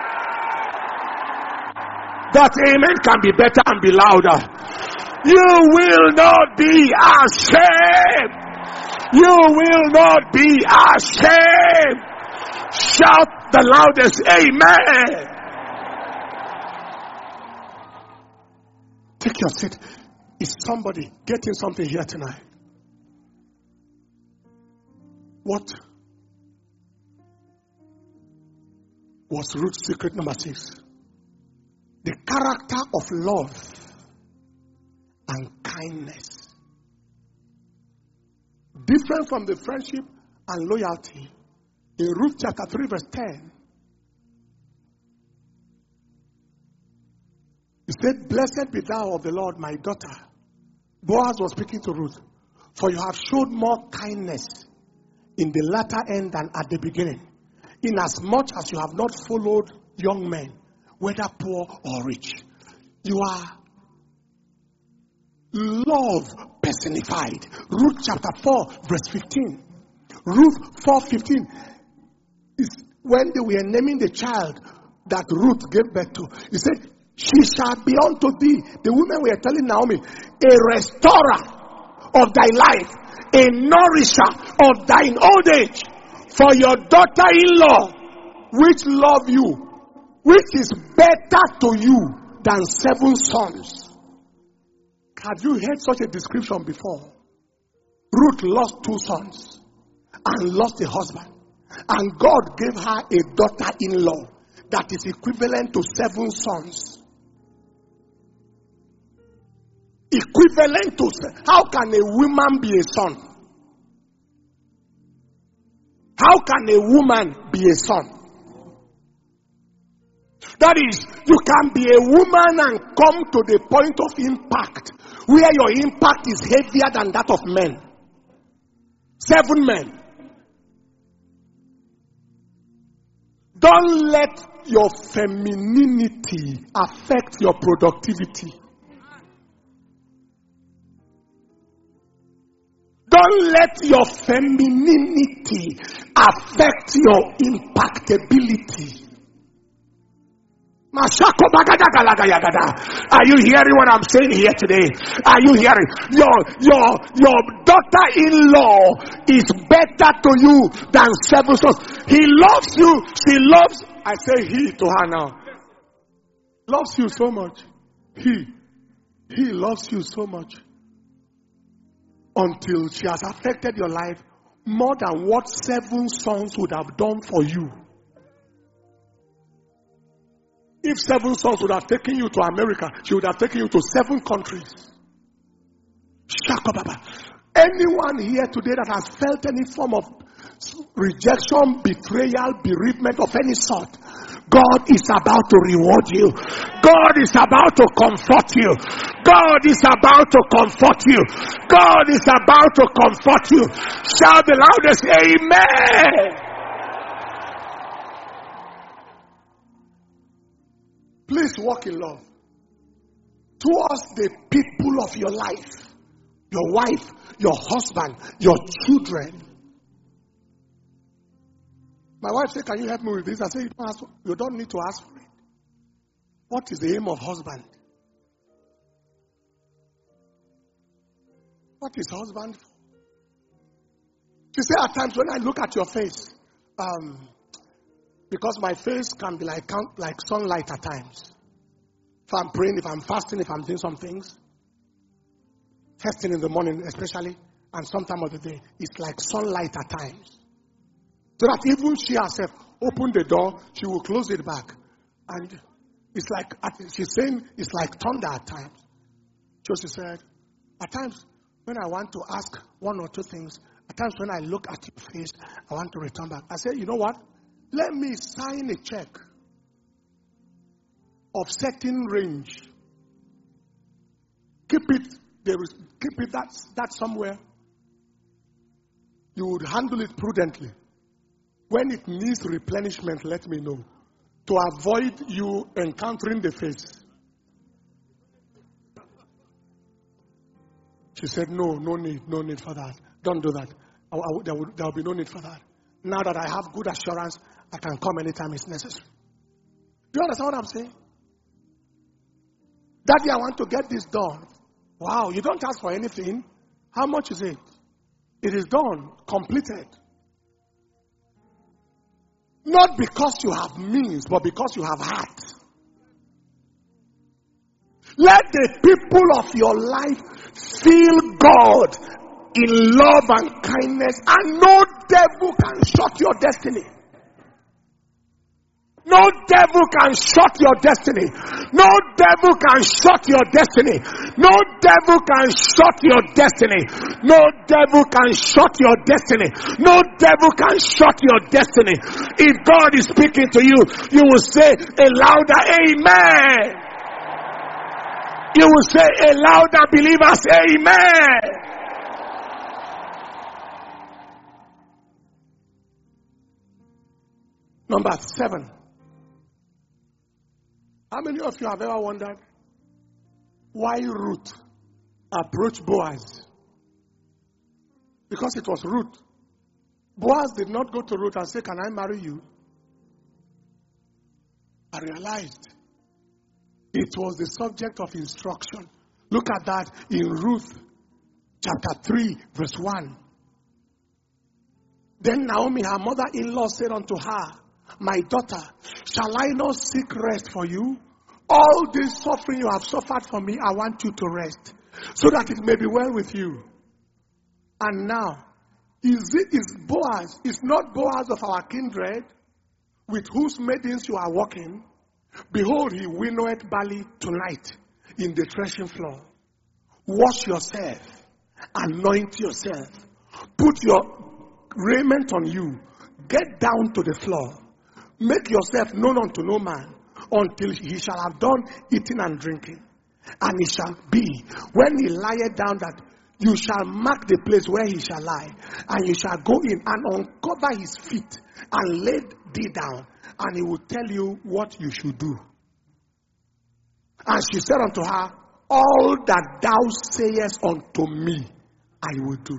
That amen can be better and be louder. You will not be ashamed. You will not be ashamed. Shout the loudest amen. Take your seat. Is somebody getting something here tonight? What was Ruth's secret number 6. The character of love and kindness. Different from the friendship and loyalty. In Ruth chapter 3 verse 10, he said, "Blessed be thou of the Lord, my daughter." Boaz was speaking to Ruth. "For you have showed more kindness in the latter end than at the beginning, inasmuch as you have not followed young men, whether poor or rich." You are love personified. Ruth chapter 4 verse 15. Ruth 4:15 is when they were naming the child that Ruth gave birth to. He said, "She shall be unto thee." The women were telling Naomi, "A restorer of thy life, a nourisher of thine old age, for your daughter-in-law, which love you, which is better to you than 7 sons." Have you heard such a description before? Ruth lost 2 sons and lost a husband. And God gave her a daughter-in-law that is equivalent to 7 sons. Equivalent to, how can a woman be a son? How can a woman be a son? That is, you can be a woman and come to the point of impact where your impact is heavier than that of men. 7 men. Don't let your femininity affect your productivity. Don't let your femininity affect your impactability. Are you hearing what I'm saying here today? Are you hearing? Your daughter-in-law is better to you than 7 sons. He loves you. She loves. I say he to her now. Loves you so much. He loves you so much. Until she has affected your life more than what 7 sons would have done for you. If 7 sons would have taken you to America, she would have taken you to 7 countries. Shakababa. Anyone here today that has felt any form of rejection, betrayal, bereavement of any sort, God is about to reward you. God is about to comfort you. God is about to comfort you. God is about to comfort you. Shout the loudest, amen. Please walk in love towards the people of your life, your wife, your husband, your children. My wife said, "Can you help me with this?" I said, you don't need to ask for it. What is the aim of husband? What is husband for? She said, at times when I look at your face, because my face can be like sunlight at times. If I'm praying, if I'm fasting, if I'm doing some things, first thing in the morning especially, and sometime of the day, it's like sunlight at times. So that even she herself opened the door, she will close it back. And it's like, she's saying it's like thunder at times. So she said, at times when I want to ask 1 or 2 things, at times when I look at your face, I want to return back. I said, you know what? Let me sign a check of certain range. Keep it that somewhere. You would handle it prudently. When it needs replenishment, let me know. To avoid you encountering the face. She said, no need for that. Don't do that. There will be no need for that. Now that I have good assurance, I can come anytime it's necessary. Do you understand what I'm saying? Daddy, I want to get this done. Wow, you don't ask for anything. How much is it? It is done, completed. Not because you have means, but because you have heart. Let the people of your life feel God in love and kindness, and no devil can shut your destiny. No devil can shut your destiny. No devil can shut your destiny. No devil can shut your destiny. No devil can shut your destiny. No devil can shut your destiny. If God is speaking to you, you will say a louder amen. You will say a louder believers amen. Number 7. How many of you have ever wondered why Ruth approached Boaz? Because it was Ruth. Boaz did not go to Ruth and say, "Can I marry you?" I realized it was the subject of instruction. Look at that in Ruth chapter 3 verse 1. Then Naomi, her mother-in-law, said unto her, "My daughter, shall I not seek rest for you? All this suffering you have suffered for me, I want you to rest, so that it may be well with you." And now, is Boaz, is not Boaz of our kindred, with whose maidens you are walking? Behold, he winnoweth barley tonight in the threshing floor. Wash yourself, anoint yourself, put your raiment on you, get down to the floor. Make yourself known unto no man, until he shall have done eating and drinking. And it shall be, when he lieth down, that you shall mark the place where he shall lie. And you shall go in and uncover his feet, and lay thee down. And he will tell you what you should do. And she said unto her, "All that thou sayest unto me, I will do."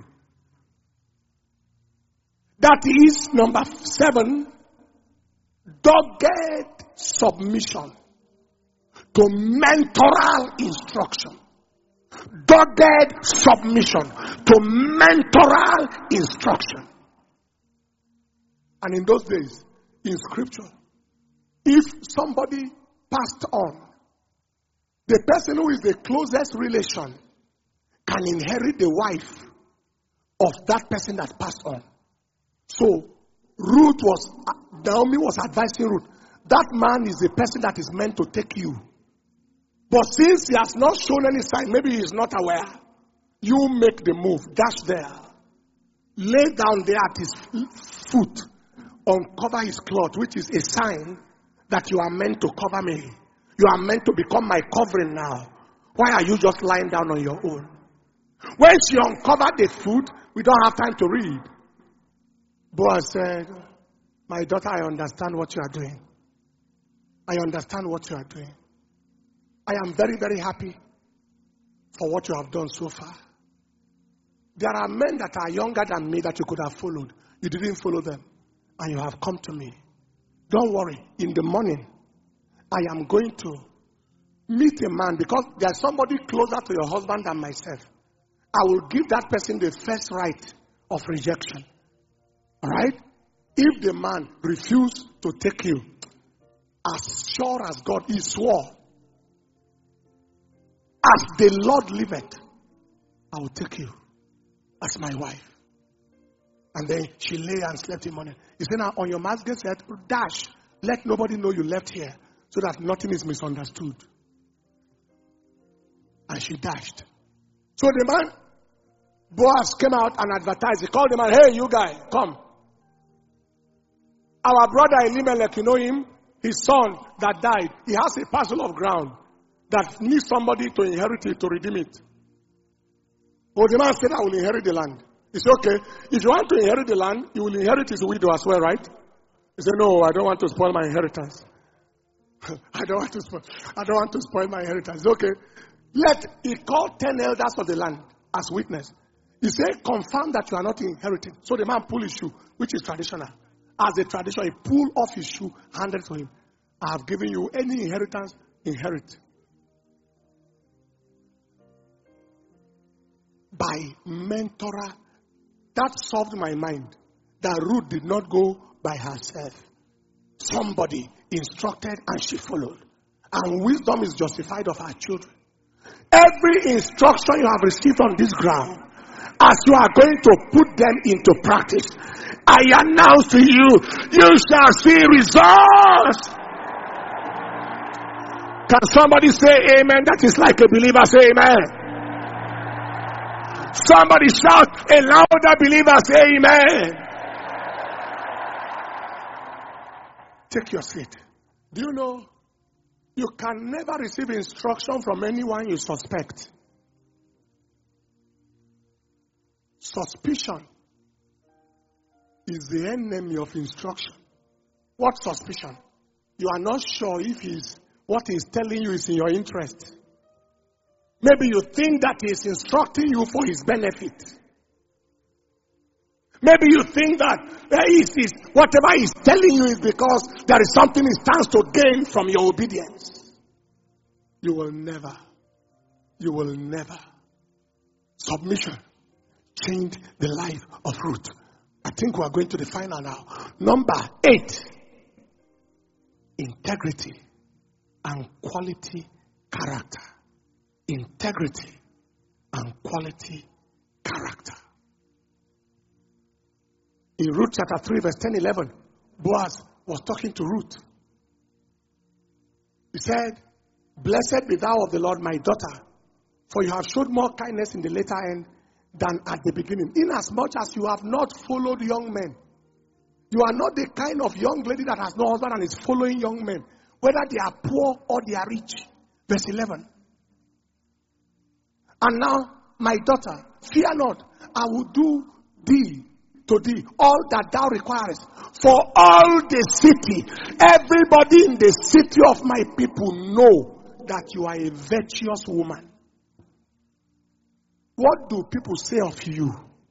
That is number 7. Dogged submission to mentoral instruction. Dogged submission to mentoral instruction. And in those days, in scripture, if somebody passed on, the person who is the closest relation can inherit the wife of that person that passed on. So, Naomi was advising Ruth, that man is the person that is meant to take you. But since he has not shown any sign, maybe he is not aware, you make the move, dash there. Lay down there at his foot, uncover his cloth, which is a sign that you are meant to cover me. You are meant to become my covering now. Why are you just lying down on your own? When she uncovered the foot, we don't have time to read. Boaz said, "My daughter, I understand what you are doing. I understand what you are doing. I am very, very happy for what you have done so far. There are men that are younger than me that you could have followed. You didn't follow them. And you have come to me. Don't worry. In the morning, I am going to meet a man, because there's somebody closer to your husband than myself. I will give that person the first right of rejection. All right? If the man refused to take you, as sure as God, he swore, as the Lord liveth, I will take you as my wife." And then she lay and slept in morning. He said, "Now on your marks get set, dash. Let nobody know you left here, so that nothing is misunderstood." And she dashed. So the man, Boaz, came out and advertised. He called the man, "Hey, you guy, come. Our brother Elimelech, you know him? His son that died, he has a parcel of ground that needs somebody to inherit it, to redeem it." But the man said, "I will inherit the land." He said, "Okay, if you want to inherit the land, you will inherit his widow as well, right?" He said, "No, I don't want to spoil my inheritance. I don't want to spoil my inheritance." Okay. He called 10 elders of the land as witness. He said, "Confirm that you are not inheriting." So the man pulled his shoe, which is traditional. As a tradition, he pulled off his shoe, handed it to him. "I have given you any inheritance, inherit." By mentorer, that solved my mind. That Ruth did not go by herself. Somebody instructed and she followed. And wisdom is justified of our children. Every instruction you have received on this ground, as you are going to put them into practice, I announce to you, you shall see results. Can somebody say amen? That is like a believer. Say amen. Somebody shout a louder believer. Say amen. Take your seat. Do you know you can never receive instruction from anyone you suspect? Suspicion is the enemy of instruction. What suspicion? You are not sure if what he's telling you is in your interest. Maybe you think that he's instructing you for his benefit. Maybe you think that whatever he's telling you is because there is something he stands to gain from your obedience. You will never. Submission changed the life of Ruth. I think we are going to the final now. Number 8. Integrity and quality character. Integrity and quality character. In Ruth chapter 3 verse 10-11, Boaz was talking to Ruth. He said, "Blessed be thou of the Lord, my daughter, for you have showed more kindness in the later end than at the beginning. Inasmuch as you have not followed young men." You are not the kind of young lady that has no husband and is following young men, whether they are poor or they are rich. Verse 11. "And now, my daughter, fear not, I will do to thee all that thou requirest. For all the city, everybody in the city of my people know that you are a virtuous woman." What do people say of you?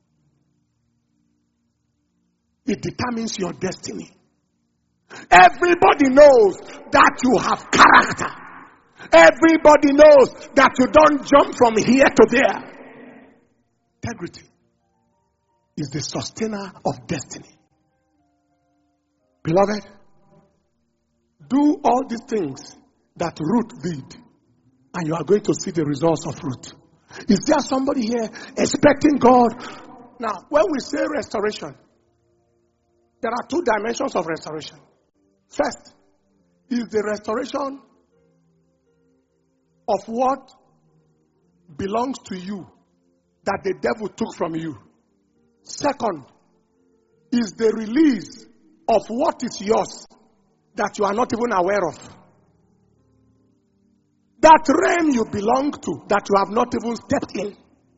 It determines your destiny. Everybody knows that you have character. Everybody knows that you don't jump from here to there. Integrity is the sustainer of destiny. Beloved, do all these things that Ruth did, and you are going to see the results of Ruth. Is there somebody here expecting God? Now, when we say restoration, there are 2 dimensions of restoration. First is the restoration of what belongs to you that the devil took from you. Second is the release of what is yours that you are not even aware of. That realm you belong to that you have not even stepped in.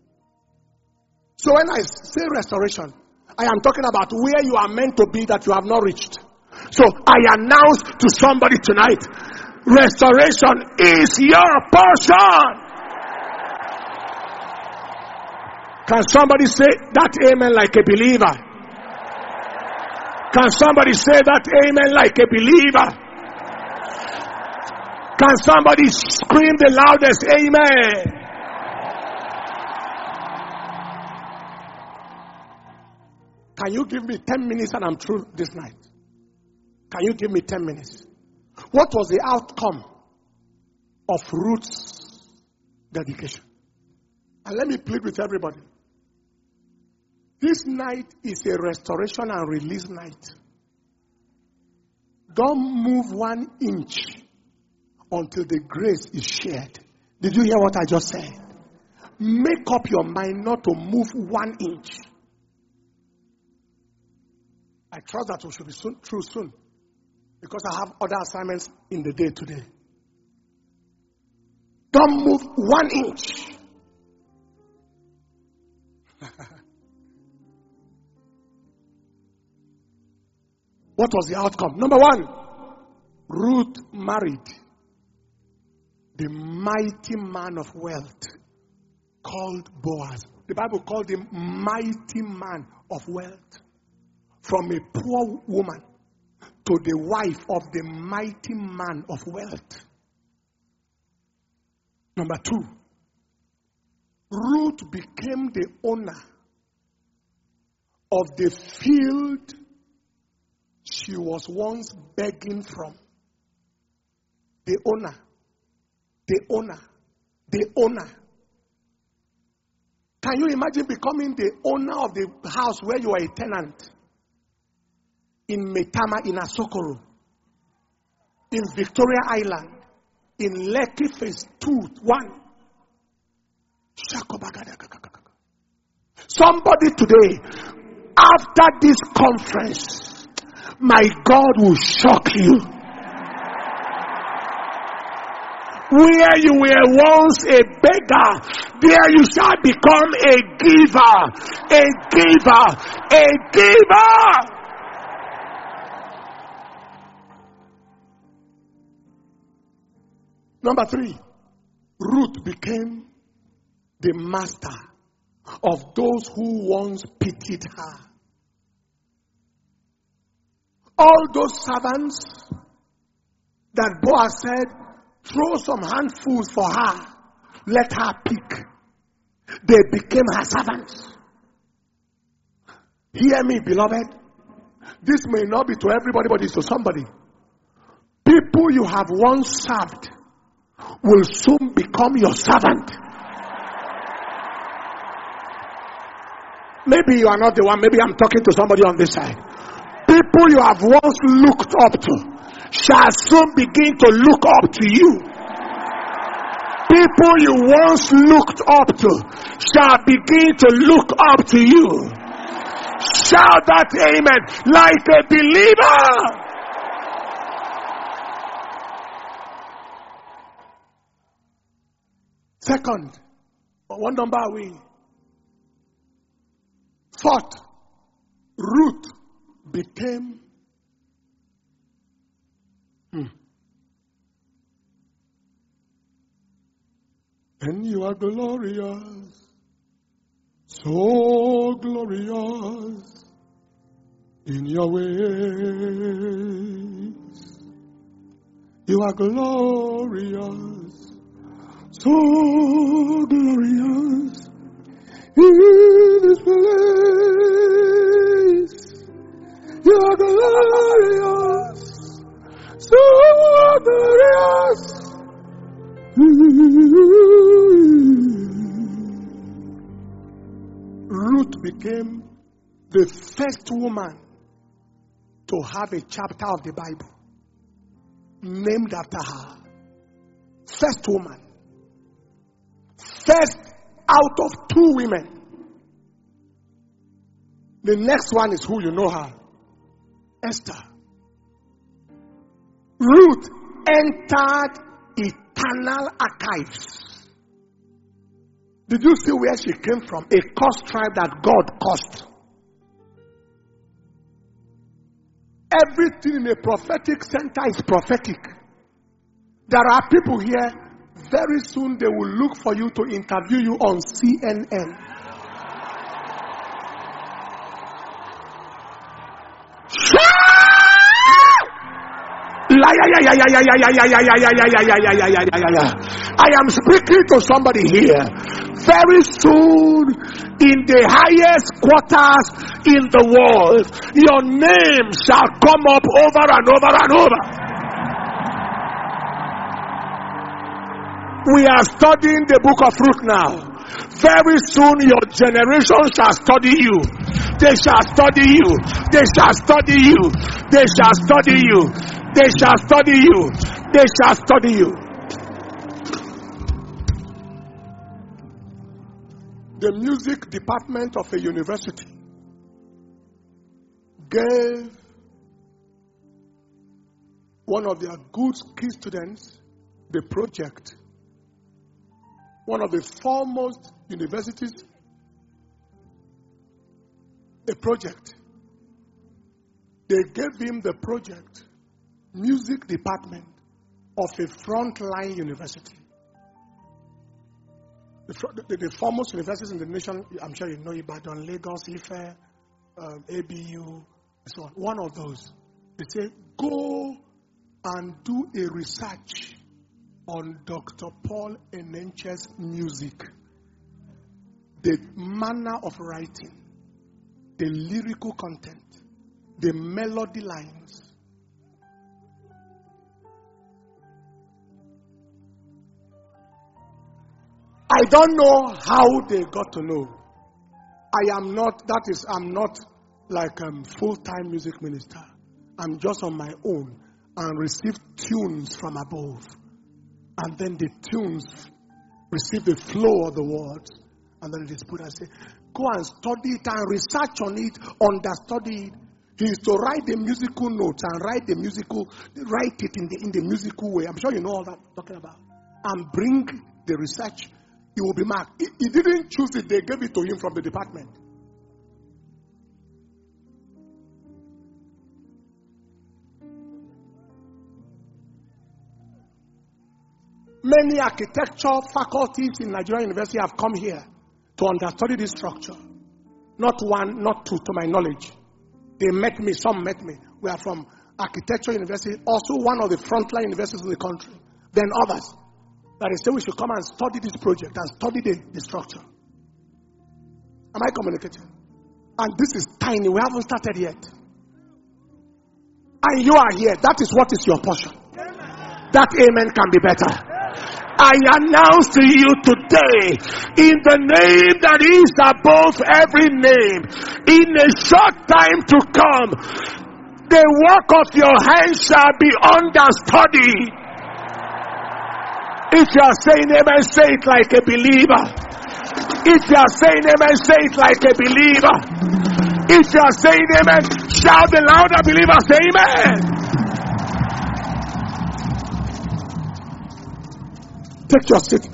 So when I say restoration, I am talking about where you are meant to be that you have not reached. So I announce to somebody tonight, restoration is your portion. Can somebody say that amen like a believer? Can somebody say that amen like a believer? Can somebody scream the loudest amen? Can you give me 10 minutes and I'm through this night? Can you give me 10 minutes? What was the outcome of Ruth's dedication? And let me plead with everybody. This night is a restoration and release night. Don't move 1 inch until the grace is shared. Did you hear what I just said? Make up your mind not to move 1 inch. I trust that we should be through soon, because I have other assignments in the day today. Don't move 1 inch. What was the outcome? Number 1, Ruth married the mighty man of wealth called Boaz. The Bible called him mighty man of wealth. From a poor woman to the wife of the mighty man of wealth. Number 2, Ruth became the owner of the field she was once begging from. The owner. Can you imagine becoming the owner of the house where you are a tenant? In Metama, in Asokoro, in Victoria Island, in Lekki Phase 2, 1. Somebody today, after this conference, my God will shock you. Where you were once a beggar, there you shall become a giver, a giver, a giver. Number 3, Ruth became the master of those who once pitied her. All those servants that Boaz said, throw some handfuls for her, let her pick. They became her servants. Hear me, beloved. This may not be to everybody, but it's to somebody. People you have once served will soon become your servant. Maybe you are not the one. Maybe I'm talking to somebody on this side. People you have once looked up to shall soon begin to look up to you. People you once looked up to shall begin to look up to you. Shout that amen like a believer. Second, what number are we? 4th, Ruth became and you are glorious, so glorious in your ways. You are glorious, so glorious in this place. You are glorious, so glorious. Ruth became the first woman to have a chapter of the Bible named after her. First woman. First out of 2 women. The next one is who you know her. Esther. Ruth entered eternal archives. Did you see where she came from? A cursed tribe that God cursed. Everything in a prophetic center is prophetic. There are people here, very soon they will look for you to interview you on CNN. I am speaking to somebody here. Very soon, in the highest quarters in the world, your name shall come up over and over and over. We are studying the book of Ruth now. Very soon your generation shall study you. They shall study you. They shall study you. They shall study you. They shall study you. They shall study you. The music department of a university gave one of their good key students the project. One of the foremost universities, a project. They gave him the project, music department of a frontline university. The foremost universities in the nation, I'm sure you know, Ibadan, Lagos, Ife, ABU, and so on. One of those. They say, go and do a research on Dr. Paul Enenche's music. The manner of writing, the lyrical content, the melody lines. I don't know how they got to know. I'm not like a full-time music minister. I'm just on my own and receive tunes from above. And then the tunes receive the flow of the words. And then it is put and say, go and study it and research on it, understudy it. He is to write the musical notes and write it in the musical way. I'm sure you know all that I'm talking about. And bring the research. It will be marked. He didn't choose it. They gave it to him from the department. Many architecture faculties in Nigerian University have come here to understudy this structure. Not one, not two, to my knowledge. They met me, some met me. We are from Architecture University, also one of the frontline universities in the country. Then others. That they say we should come and study this project and study the structure. Am I communicating? And this is tiny. We haven't started yet. And you are here. That is what is your portion. That amen can be better. I announce to you today, in the name that is above every name, in a short time to come, the work of your hands shall be understudied. If you are saying amen, say it like a believer. If you are saying amen, say it like a believer. If you are saying amen, shout the louder believer, say amen. Take your seat.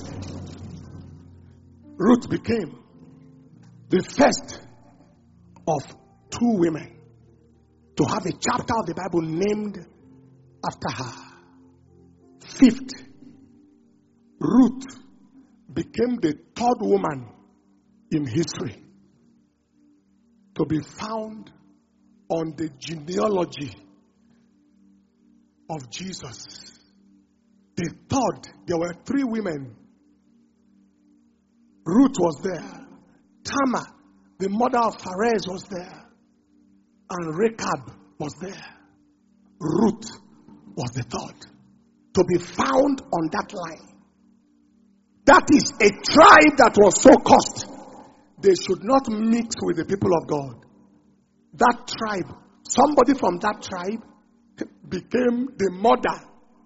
Ruth became the first of two women to have a chapter of the Bible named after her. Fifth, Ruth became the third woman in history to be found on the genealogy of Jesus. The third, there were three women. Ruth was there. Tamar, the mother of Pharez, was there. And Rechab was there. Ruth was the third to be found on that line. That is a tribe that was so cursed. They should not mix with the people of God. That tribe, somebody from that tribe became the mother,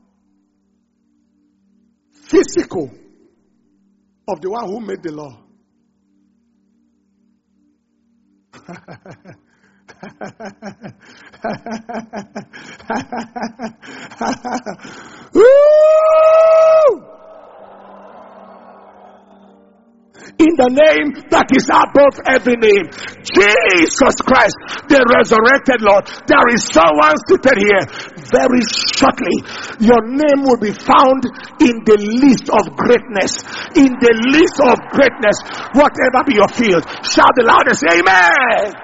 physical, of the one who made the law. In the name that is above every name, Jesus Christ, the resurrected Lord. There is someone seated here. Very shortly, your name will be found in the list of greatness. In the list of greatness, whatever be your field. Shout the loudest, amen.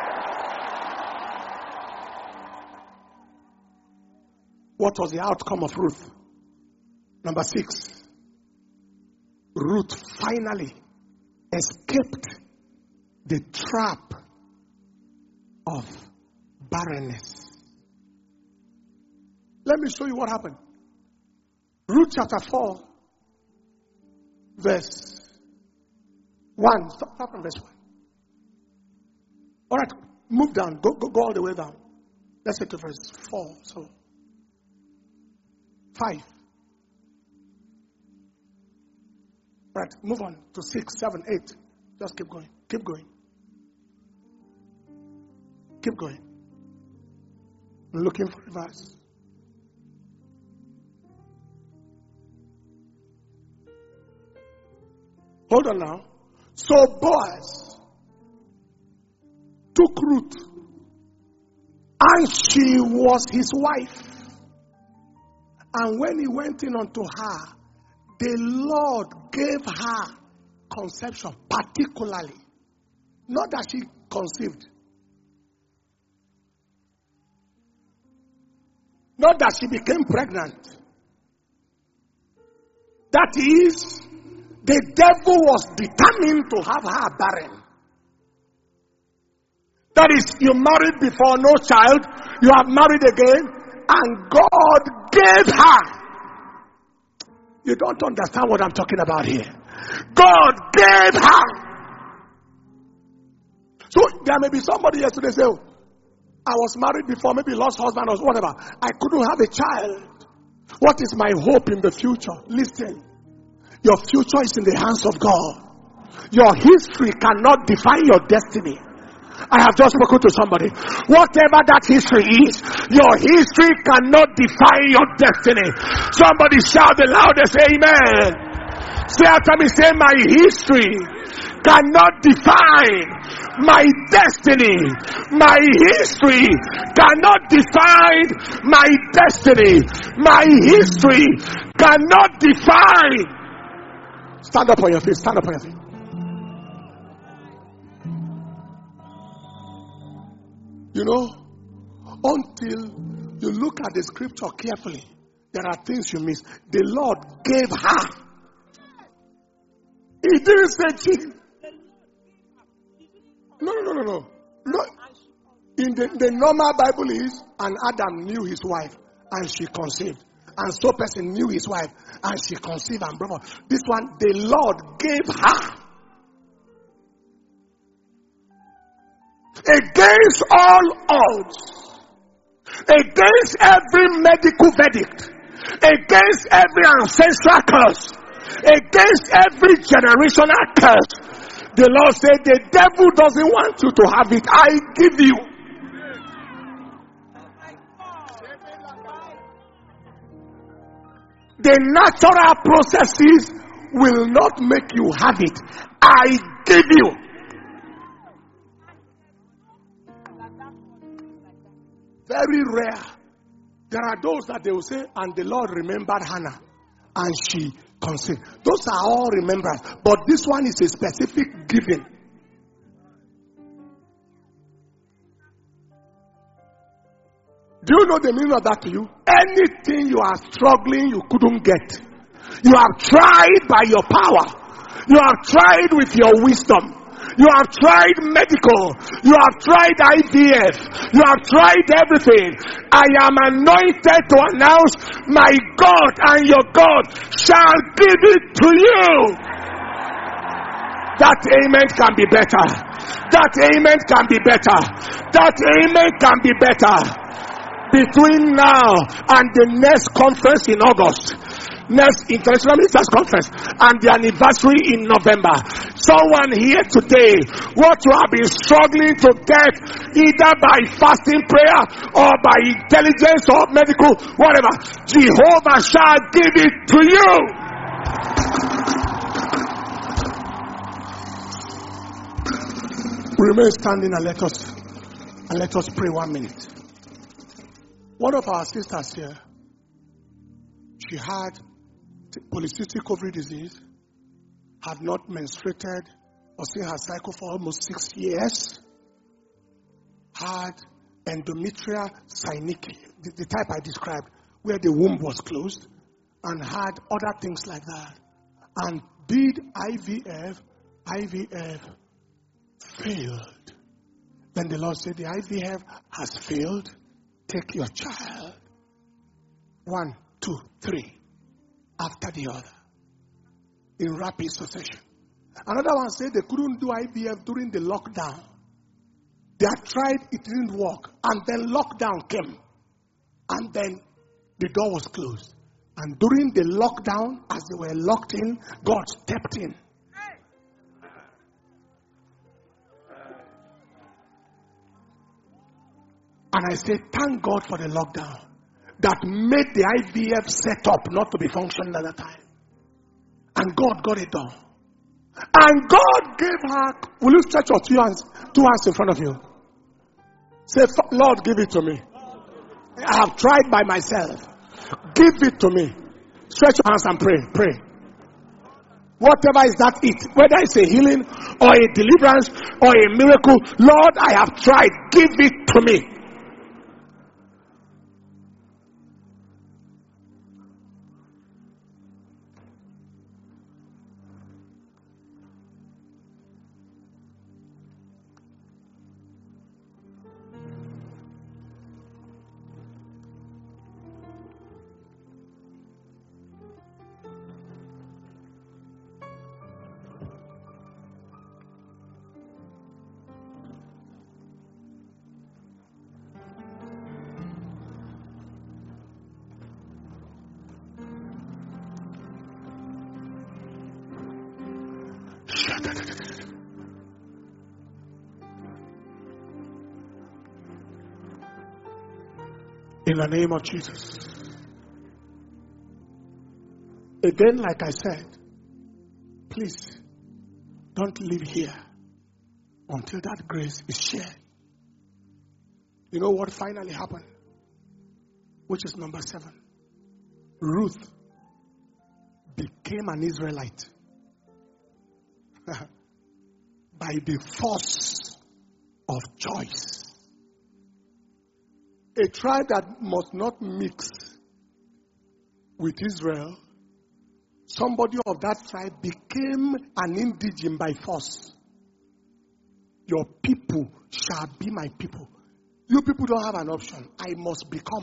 What was the outcome of Ruth? Number 6. Ruth finally escaped the trap of barrenness. Let me show you what happened. Ruth chapter 4, verse 1. Stop from verse 1. All right, move down. Go all the way down. Let's get to verse 4. So, 5. Right, move on to 6, 7, 8. Just keep going. Keep going. Keep going. I'm looking for a verse. Hold on now. So Boaz took Ruth, and she was his wife. And when he went in unto her, the Lord gave her conception, particularly. Not that she conceived. Not that she became pregnant. That is, the devil was determined to have her barren. That is, you married before, no child. You have married again, and God gave her. You don't understand what I'm talking about here. God gave her. So there may be somebody yesterday say, oh, I was married before, maybe lost husband or whatever. I couldn't have a child. What is my hope in the future? Listen. Your future is in the hands of God. Your history cannot define your destiny. I have just spoken to somebody. Whatever that history is, your history cannot define your destiny. Somebody shout the loudest, amen. Say after me, say, my history cannot define my destiny. My history cannot define my destiny. My history cannot define. Stand up on your feet. Stand up on your feet. You know, until you look at the scripture carefully, there are things you miss. The Lord gave her. He didn't say she. No. No. In the normal Bible is, and Adam knew his wife, and she conceived. And so person knew his wife, and she conceived and brought forth. This one, the Lord gave her. Against all odds, against every medical verdict, against every ancestral curse, against every generational curse, the Lord said, the devil doesn't want you to have it. I give you. The natural processes will not make you have it. I give you. Very rare. There are those that they will say, and the Lord remembered Hannah, and she conceived. Those are all remembrance. But this one is a specific giving. Do you know the meaning of that to you? Anything you are struggling, you couldn't get. You have tried by your power. You have tried with your wisdom. You have tried medical. You have tried IVF. You have tried everything. I am anointed to announce my God and your God shall give it to you. That amen can be better. That amen can be better. That amen can be better. Between now and the next conference in August, next International Ministers Conference, and the anniversary in November, someone here today, what you have been struggling to get, either by fasting prayer or by intelligence or medical, whatever, Jehovah shall give it to you. Remain standing and let us pray 1 minute. One of our sisters here, she had polycystic ovary disease, had not menstruated or seen her cycle for almost 6 years, had endometrial synecdoche, the type I described, where the womb was closed, and had other things like that, and did IVF failed. Then the Lord said, the IVF has failed. Take your child. 1, 2, 3. After the other. In rapid succession. Another one said they couldn't do IVF during the lockdown. They had tried, it didn't work. And then lockdown came. And then the door was closed. And during the lockdown, as they were locked in, God stepped in. And I say, thank God for the lockdown that made the IVF set up not to be functioning at that time. And God got it done. And God gave her, will you stretch your two hands in front of you? Say, Lord, give it to me. I have tried by myself. Give it to me. Stretch your hands and pray. Whatever is that it, whether it's a healing or a deliverance or a miracle, Lord, I have tried. Give it to me. In the name of Jesus. Again, like I said, please don't leave here until that grace is shared. You know what finally happened? Which is number 7. Ruth became an Israelite by the force of choice. A tribe that must not mix with Israel, somebody of that tribe became an indigene by force. Your people shall be my people. You people don't have an option. I must become.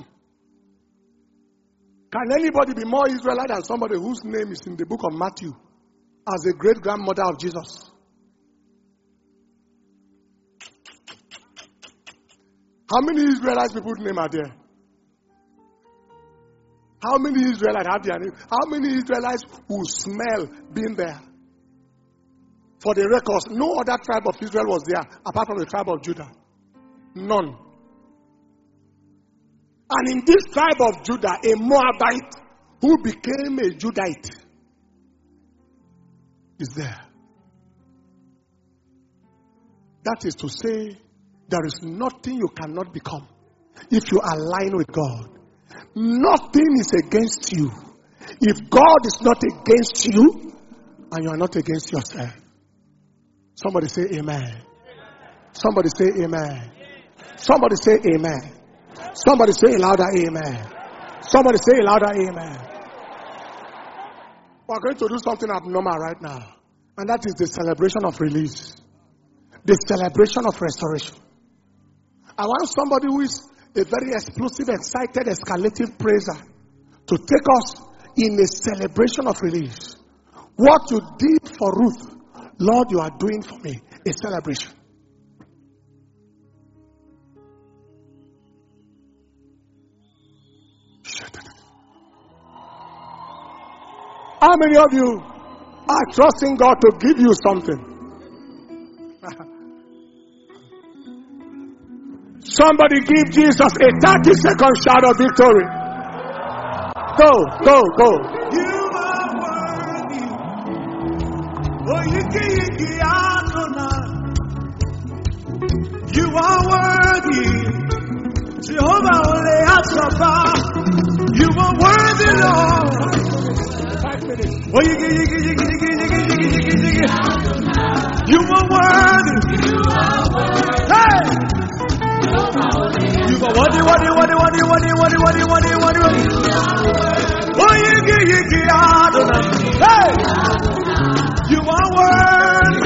Can anybody be more Israelite than somebody whose name is in the book of Matthew as a great-grandmother of Jesus? How many Israelites people's name are there? How many Israelites have their name? How many Israelites who smell being there? For the records, no other tribe of Israel was there apart from the tribe of Judah. None. And in this tribe of Judah, a Moabite who became a Judite is there. That is to say, there is nothing you cannot become if you align with God. Nothing is against you. If God is not against you, and you are not against yourself. Somebody say amen. Somebody say amen. Somebody say amen. Somebody say louder amen. Somebody say louder amen. We are going to do something abnormal right now. And that is the celebration of release. The celebration of restoration. I want somebody who is a very explosive, excited, escalative praiser to take us in a celebration of release. What you did for Ruth, Lord, you are doing for me. A celebration. How many of you are trusting God to give you something? Somebody give Jesus a 30-second shout of victory. Go, go, go. You are worthy. Oh, you are worthy. Jehovah Ole Asaba. You are worthy, Lord. 5 minutes. Oh, you are worthy. Hey! You are worthy. Oh, hey! You are worthy.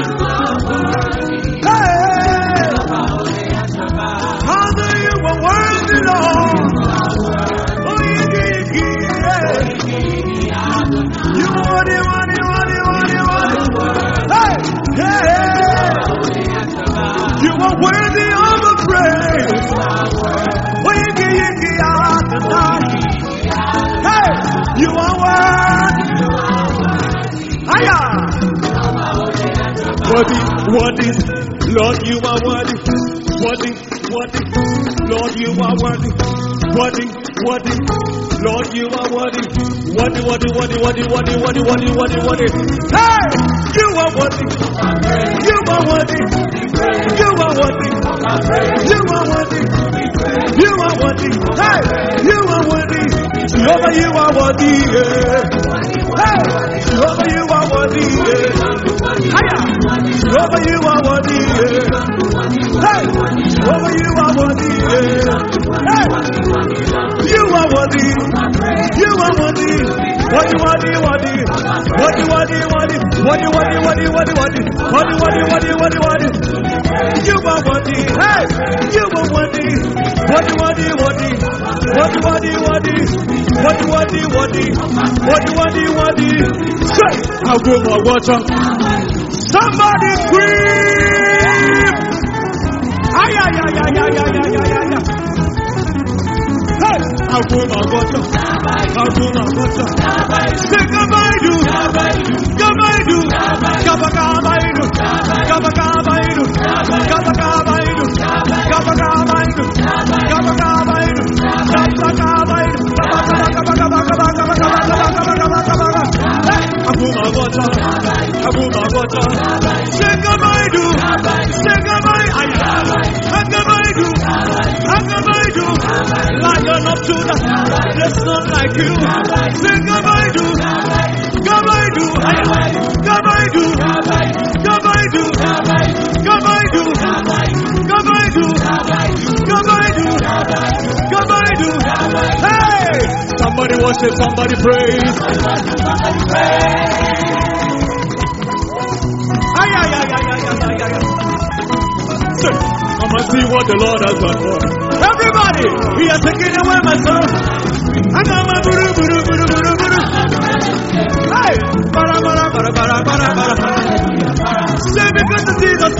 Hey! Father, you are worthy, Lord. Oh, you are worthy. Hey! Yeah! You are worthy of the praise. Hey, you are worthy. Worthy, Lord, you are worthy. Worthy, Lord, you are worthy. Worthy, Lord, you are worthy. Worthy. Hey, you are worthy. You are worthy. You are worthy. You are worthy. You are worthy. Hey, you are worthy. Jehovah, you are worthy. Hey, Jehovah, you are worthy. Jehovah, you are worthy. Hey, Jehovah, you are worthy. Hey, you are worthy. You are worthy. Worthy. You are worthy. Hey, you are worthy. Worthy. Say, I'll go my water. Somebody scream. Ay. Hey, I'll go my water. Say, Gabaidu. Lion of Judah, there's none like you. Sing Gabaidu, Gabaidu, Gabaidu, Gabaidu, Gabaidu, Gabaidu, Gabaidu, Gabaidu. Hey! Somebody worship, somebody praise. Ay, ay, ay, ay, ay, ay, ay, ay. Come and see what the Lord has done for us. Everybody, He has taken away my sorrow. And I'm a buru, buru, buru, buru, buru. Hey! Bara, bara, bara, bara, bara, bara. Say because of Jesus.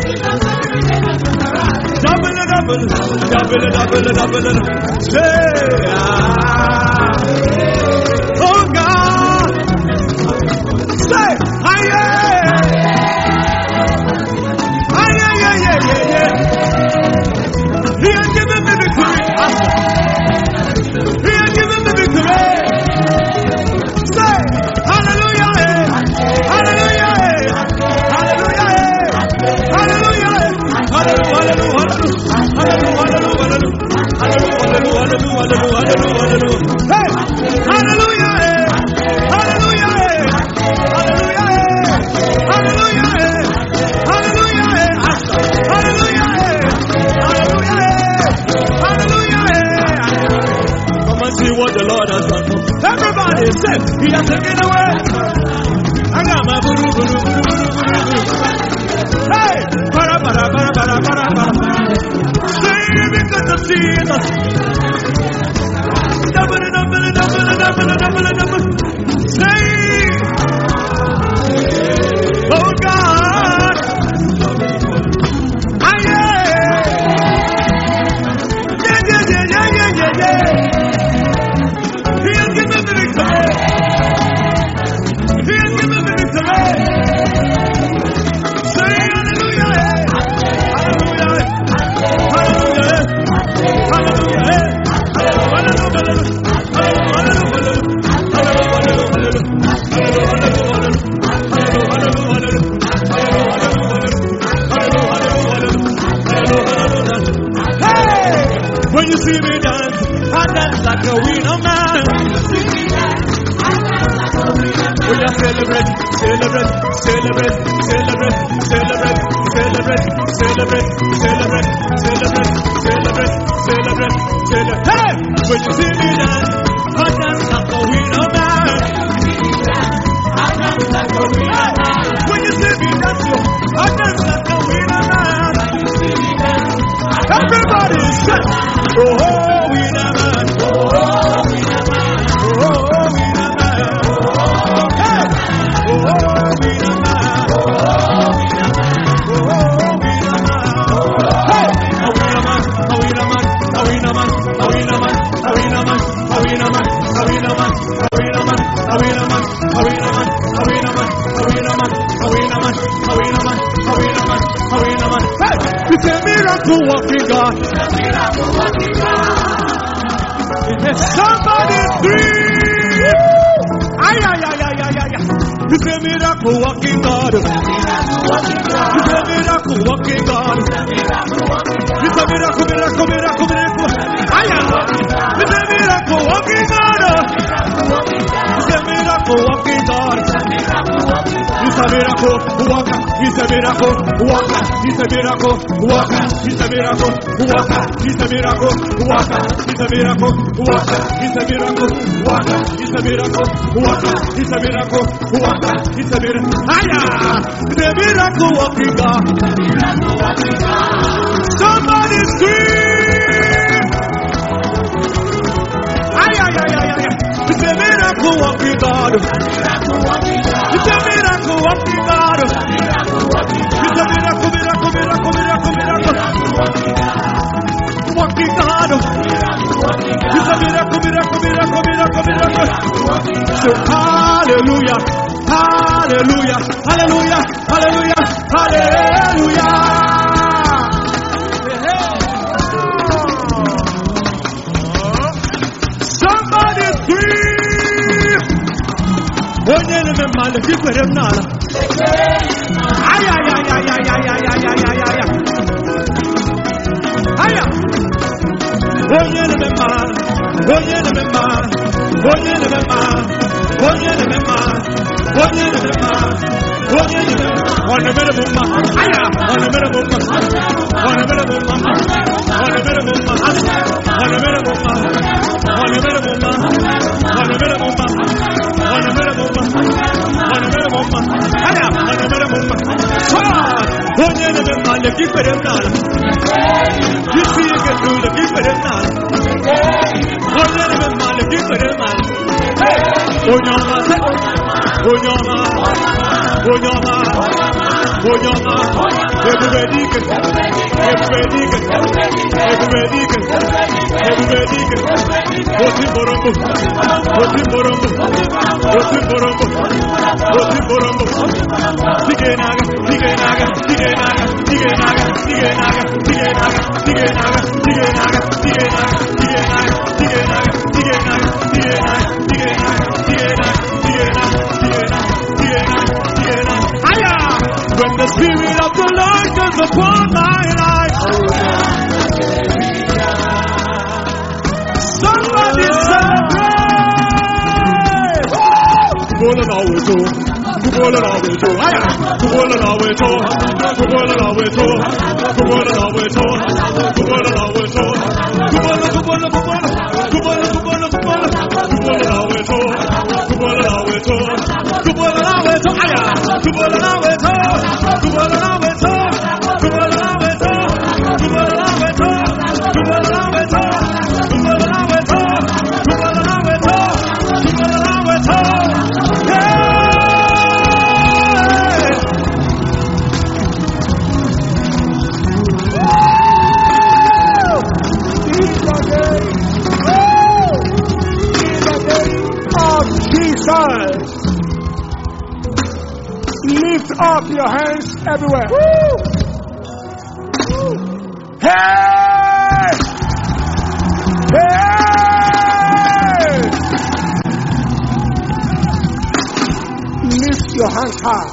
Double, double, double, double, double. Say, oh God. Say, He has given me victory. He has given me victory. Say, hallelujah, hallelujah, hallelujah, hallelujah, hallelujah, hallelujah, hey, hallelujah, hallelujah, hallelujah, hallelujah, hallelujah, see what the Lord has done. Everybody say, He has taken away. I got my buru, buru, buru, buru, buru. Hey! Para, para, para, para, para, para. Say because of Jesus. Double, double, double, double, double, double. Say, oh God. Ah, yeah. Yeah, yeah, yeah, yeah, yeah, yeah. He has given me victory. He has given me victory. Say hallelujah, hallelujah, hallelujah, hallelujah, hey! When you see me dance, I dance like a winner man. We are celebrate, celebrate, celebrate, celebrate, celebrate, celebrate, celebrate, celebrate, celebrate, celebrate, celebrate, celebrate. Hey! When you see me dance, I dance like a winner man. When you see me dance, I dance like a winner man. Everybody say, oh, winner man, oh, winner man, oh, winner man, hey, oh, winner man, oh, winner man, hey, a winner man, a winner man, a winner man, a winner man, a winner man, a winner man, a winner man, a winner man, a winner man, a winner man, a winner man, a winner man, a winner man, a winner man, a winner man, a winner man, hey, it's a miracle working God. Somebody scream! Ay, ay, ay, ay, ay, ay. It's a miracle working God. It's a miracle working God. It's a miracle, miracle, miracle, miracle. Ay, ay. It's a miracle working God. It's a miracle working God. It's a miracle worker. It's a miracle worker. It's a miracle worker. It's a miracle worker. It's a miracle worker. It's a miracle worker. It's a miracle worker. It's a miracle worker. It's a miracle worker. It's a miracle. Aya! The miracle working God. Somebody scream! Ay, ay, ay, ay, ay. It's a miracle working God. It's a miracle working God. It's a miracle, miracle, miracle, miracle, miracle. Working God. It's a miracle, miracle, miracle, miracle, miracle. So hallelujah, hallelujah, hallelujah, hallelujah, Hallelujah. Somebody scream. Onye na-eme mmadụ ka ikwere m n'ala. Aya. Onye na-eme mmadụ. Onye na-eme mmadụ. Onye na-eme mmadụ. Onye na-eme mmadụ. Onye na-eme mmadụ. Onye na-eme mmadụ. On the middle of my aya. On the middle of my. On the middle of my. On the middle of my. On the middle of my. On the middle of my. On the middle of my. On the middle of my. On the middle of my. Aya. On the middle of my. Onye na-eme mmadụ ka ikwere m n'ala. You see you can do the keep it in now. Onye na-eme mmadụ ka ikwere m n'ala. Onye ọma. Onye ọma. Onye ọma. Onye ọma. Ebube dike. Ebube dike. Ebube dike. Ebube dike. Osi borombo. Osi borombo. Osi borombo. Osi borombo. Dige naga. Dige naga. Dige naga. Dige naga. Dige naga. Dige naga. Dige naga. Dige naga. Dige naga. Dige naga. Dige naga. Dige naga. Dige naga. Dige naga. Dige naga. Dige naga. Dige naga. Aya! When the Spirit of the Lord comes upon my life, somebody celebrate! Kubola na weto, kubola na weto, aya! Kubola na weto, kubola na weto, kubola na weto, kubola na weto, kubola kubola kubola, kubola kubola kubola, kubola na weto, kubola na weto, kubola na weto, aya! Kubola na weto, kubola na weto, kubola na weto, kubola na weto, kubola na weto, kubola na weto, kubola na weto, kubola na weto. Lift up your hands everywhere. Hey! Hey! Lift your hands high.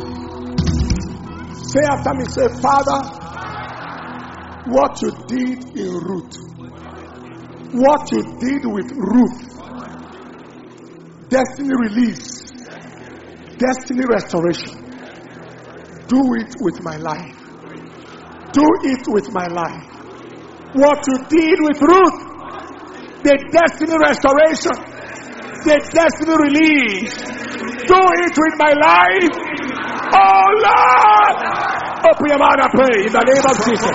Say after me, say, Father, what you did in Ruth, what you did with Ruth, destiny release, destiny restoration. Do it with my life. Do it with my life. What you did with Ruth, the destiny restoration, the destiny release. Do it with my life. Oh Lord! Open your mouth and pray in the name of Jesus.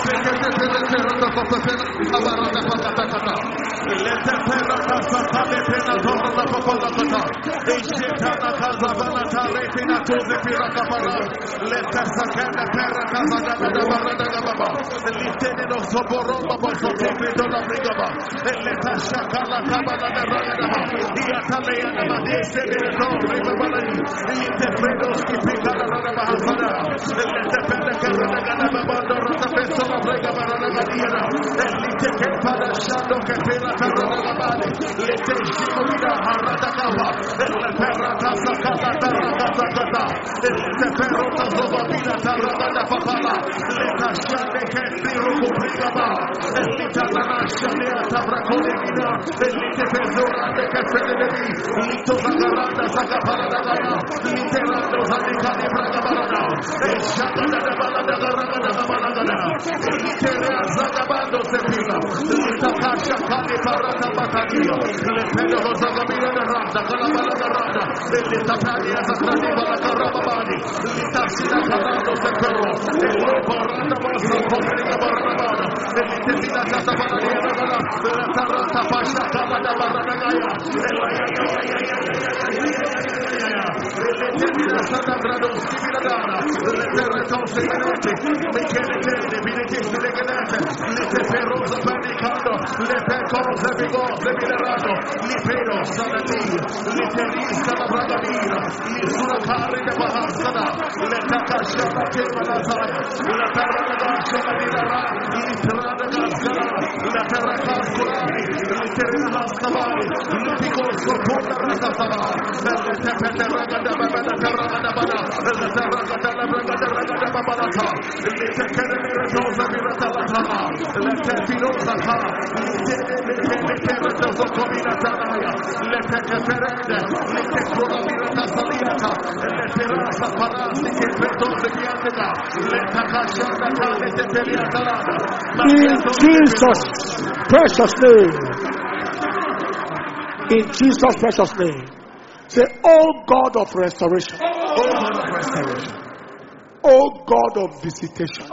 In Jesus' precious name. In Jesus' precious name. Say, oh God of restoration. Oh God of restoration. Oh God of visitation.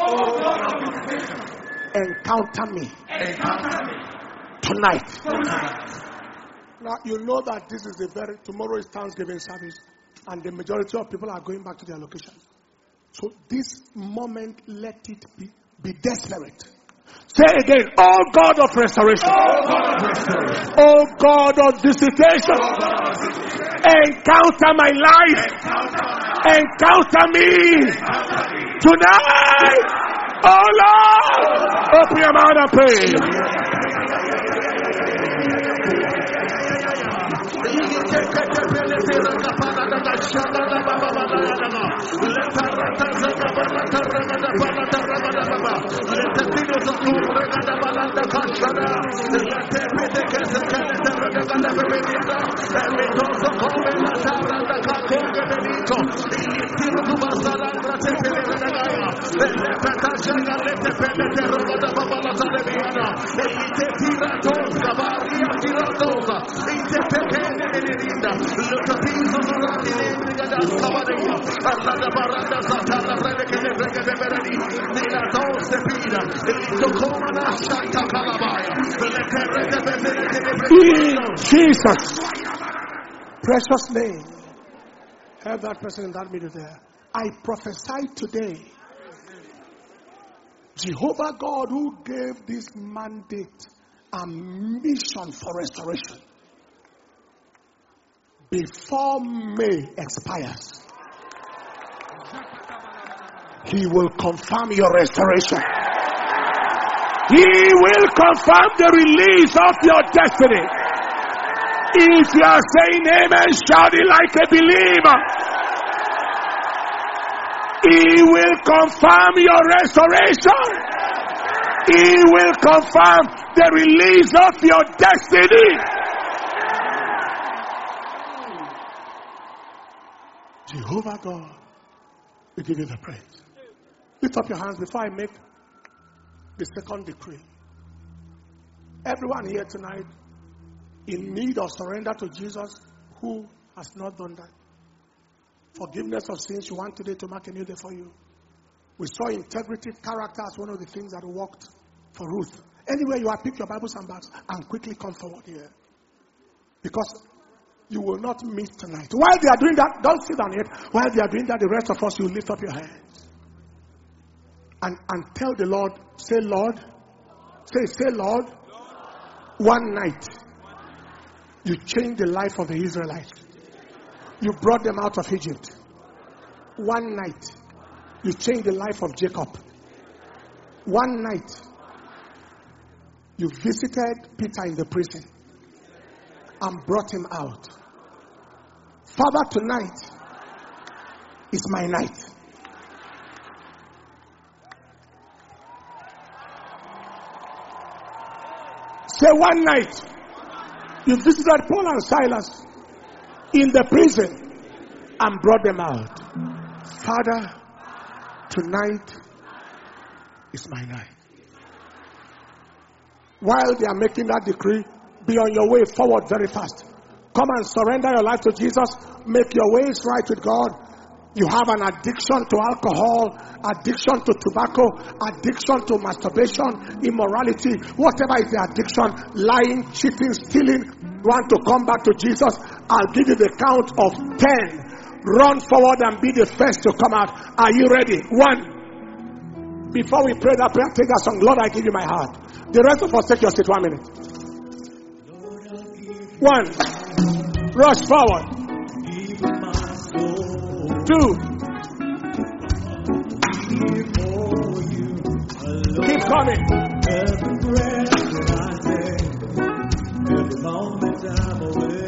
Encounter me tonight. Now you know that this is tomorrow is Thanksgiving service, and the majority of people are going back to their location. So this moment, let it be desperate. Say again, oh God of restoration. Oh God of visitation. Encounter my life. Encounter me tonight. Oh Lord, open your mouth and pray. In Jesus' precious name. Have that person in that middle there. I prophesy today, Jehovah God, who gave this mandate and mission for restoration, before May expires, He will confirm your restoration. He will confirm the release of your destiny. If you are saying amen, shout it like a believer. He will confirm your restoration. He will confirm the release of your destiny. Jehovah God, we give you the praise. Lift up your hands before I make the second decree. Everyone here tonight in need of surrender to Jesus who has not done that. Forgiveness of sins, you want today to mark a new day for you. We saw integrity, character as one of the things that worked for Ruth. Anywhere you are, pick your Bibles and bags and quickly come forward here. Because you will not miss tonight. While they are doing that, don't sit down yet. While they are doing that, the rest of us, you lift up your hands. And tell the Lord, say Lord. Say Lord. One night, you changed the life of the Israelites. You brought them out of Egypt. One night, you changed the life of Jacob. One night, you visited Peter in the prison and brought him out. Father, tonight is my night. Say one night, you visited Paul and Silas in the prison and brought them out. Father, tonight is my night. While they are making that decree, be on your way forward very fast. Come and surrender your life to Jesus. Make your ways right with God. You have an addiction to alcohol, addiction to tobacco, addiction to masturbation, immorality, whatever is the addiction, lying, cheating, stealing. You want to come back to Jesus? I'll give you the count of 10. Run forward and be the first to come out. Are you ready? 1. Before we pray that prayer, take that song. Lord, I give you my heart. The rest of us, take your seat 1 minute. 1. Rush forward. Even my soul 2. before you alone. Keep coming. Every breath that I take, every moment I'm away.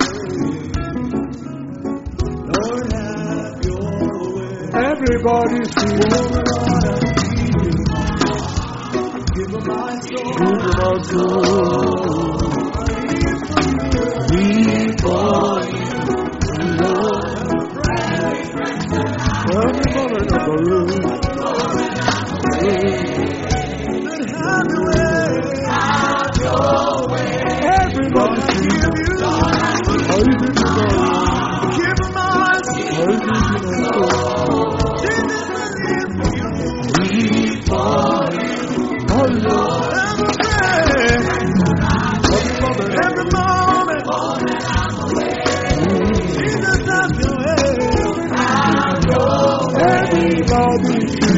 Lord, have your way. Everybody sing. Give me my soul. Before you, Lord. Every moment of the room. Have your way. Everybody sing. Give me my soul. Every moment, Jesus, have your way. Everybody sing.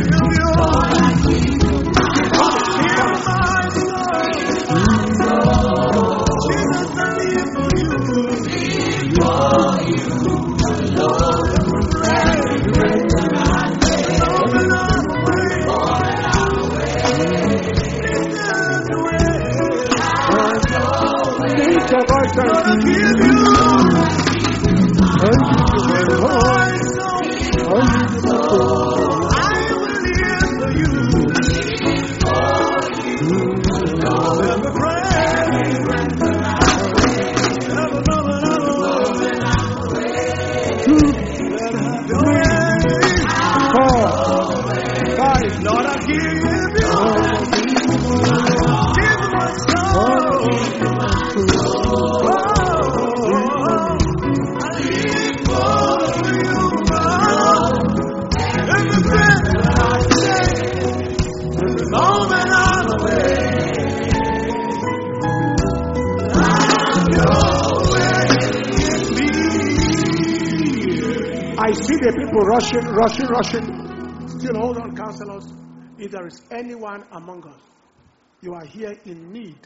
I see the people rushing. Still hold on, counselors. If there is anyone among us, you are here in need.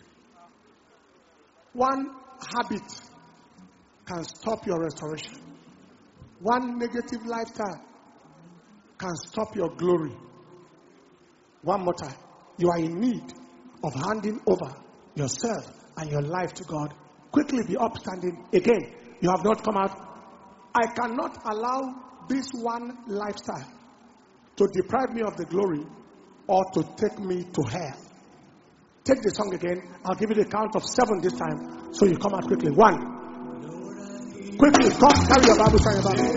One habit can stop your restoration. One negative lifestyle can stop your glory. One more time. You are in need of handing over yourself and your life to God. Quickly be upstanding. Again, you have not come out. I cannot allow this one lifestyle to deprive me of the glory or to take me to hell. Take the song again. I'll give you the count of 7 this time, so you come out quickly. 1. Quickly, come, carry your Bible, carry your Bible.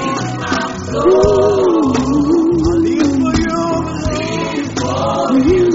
2.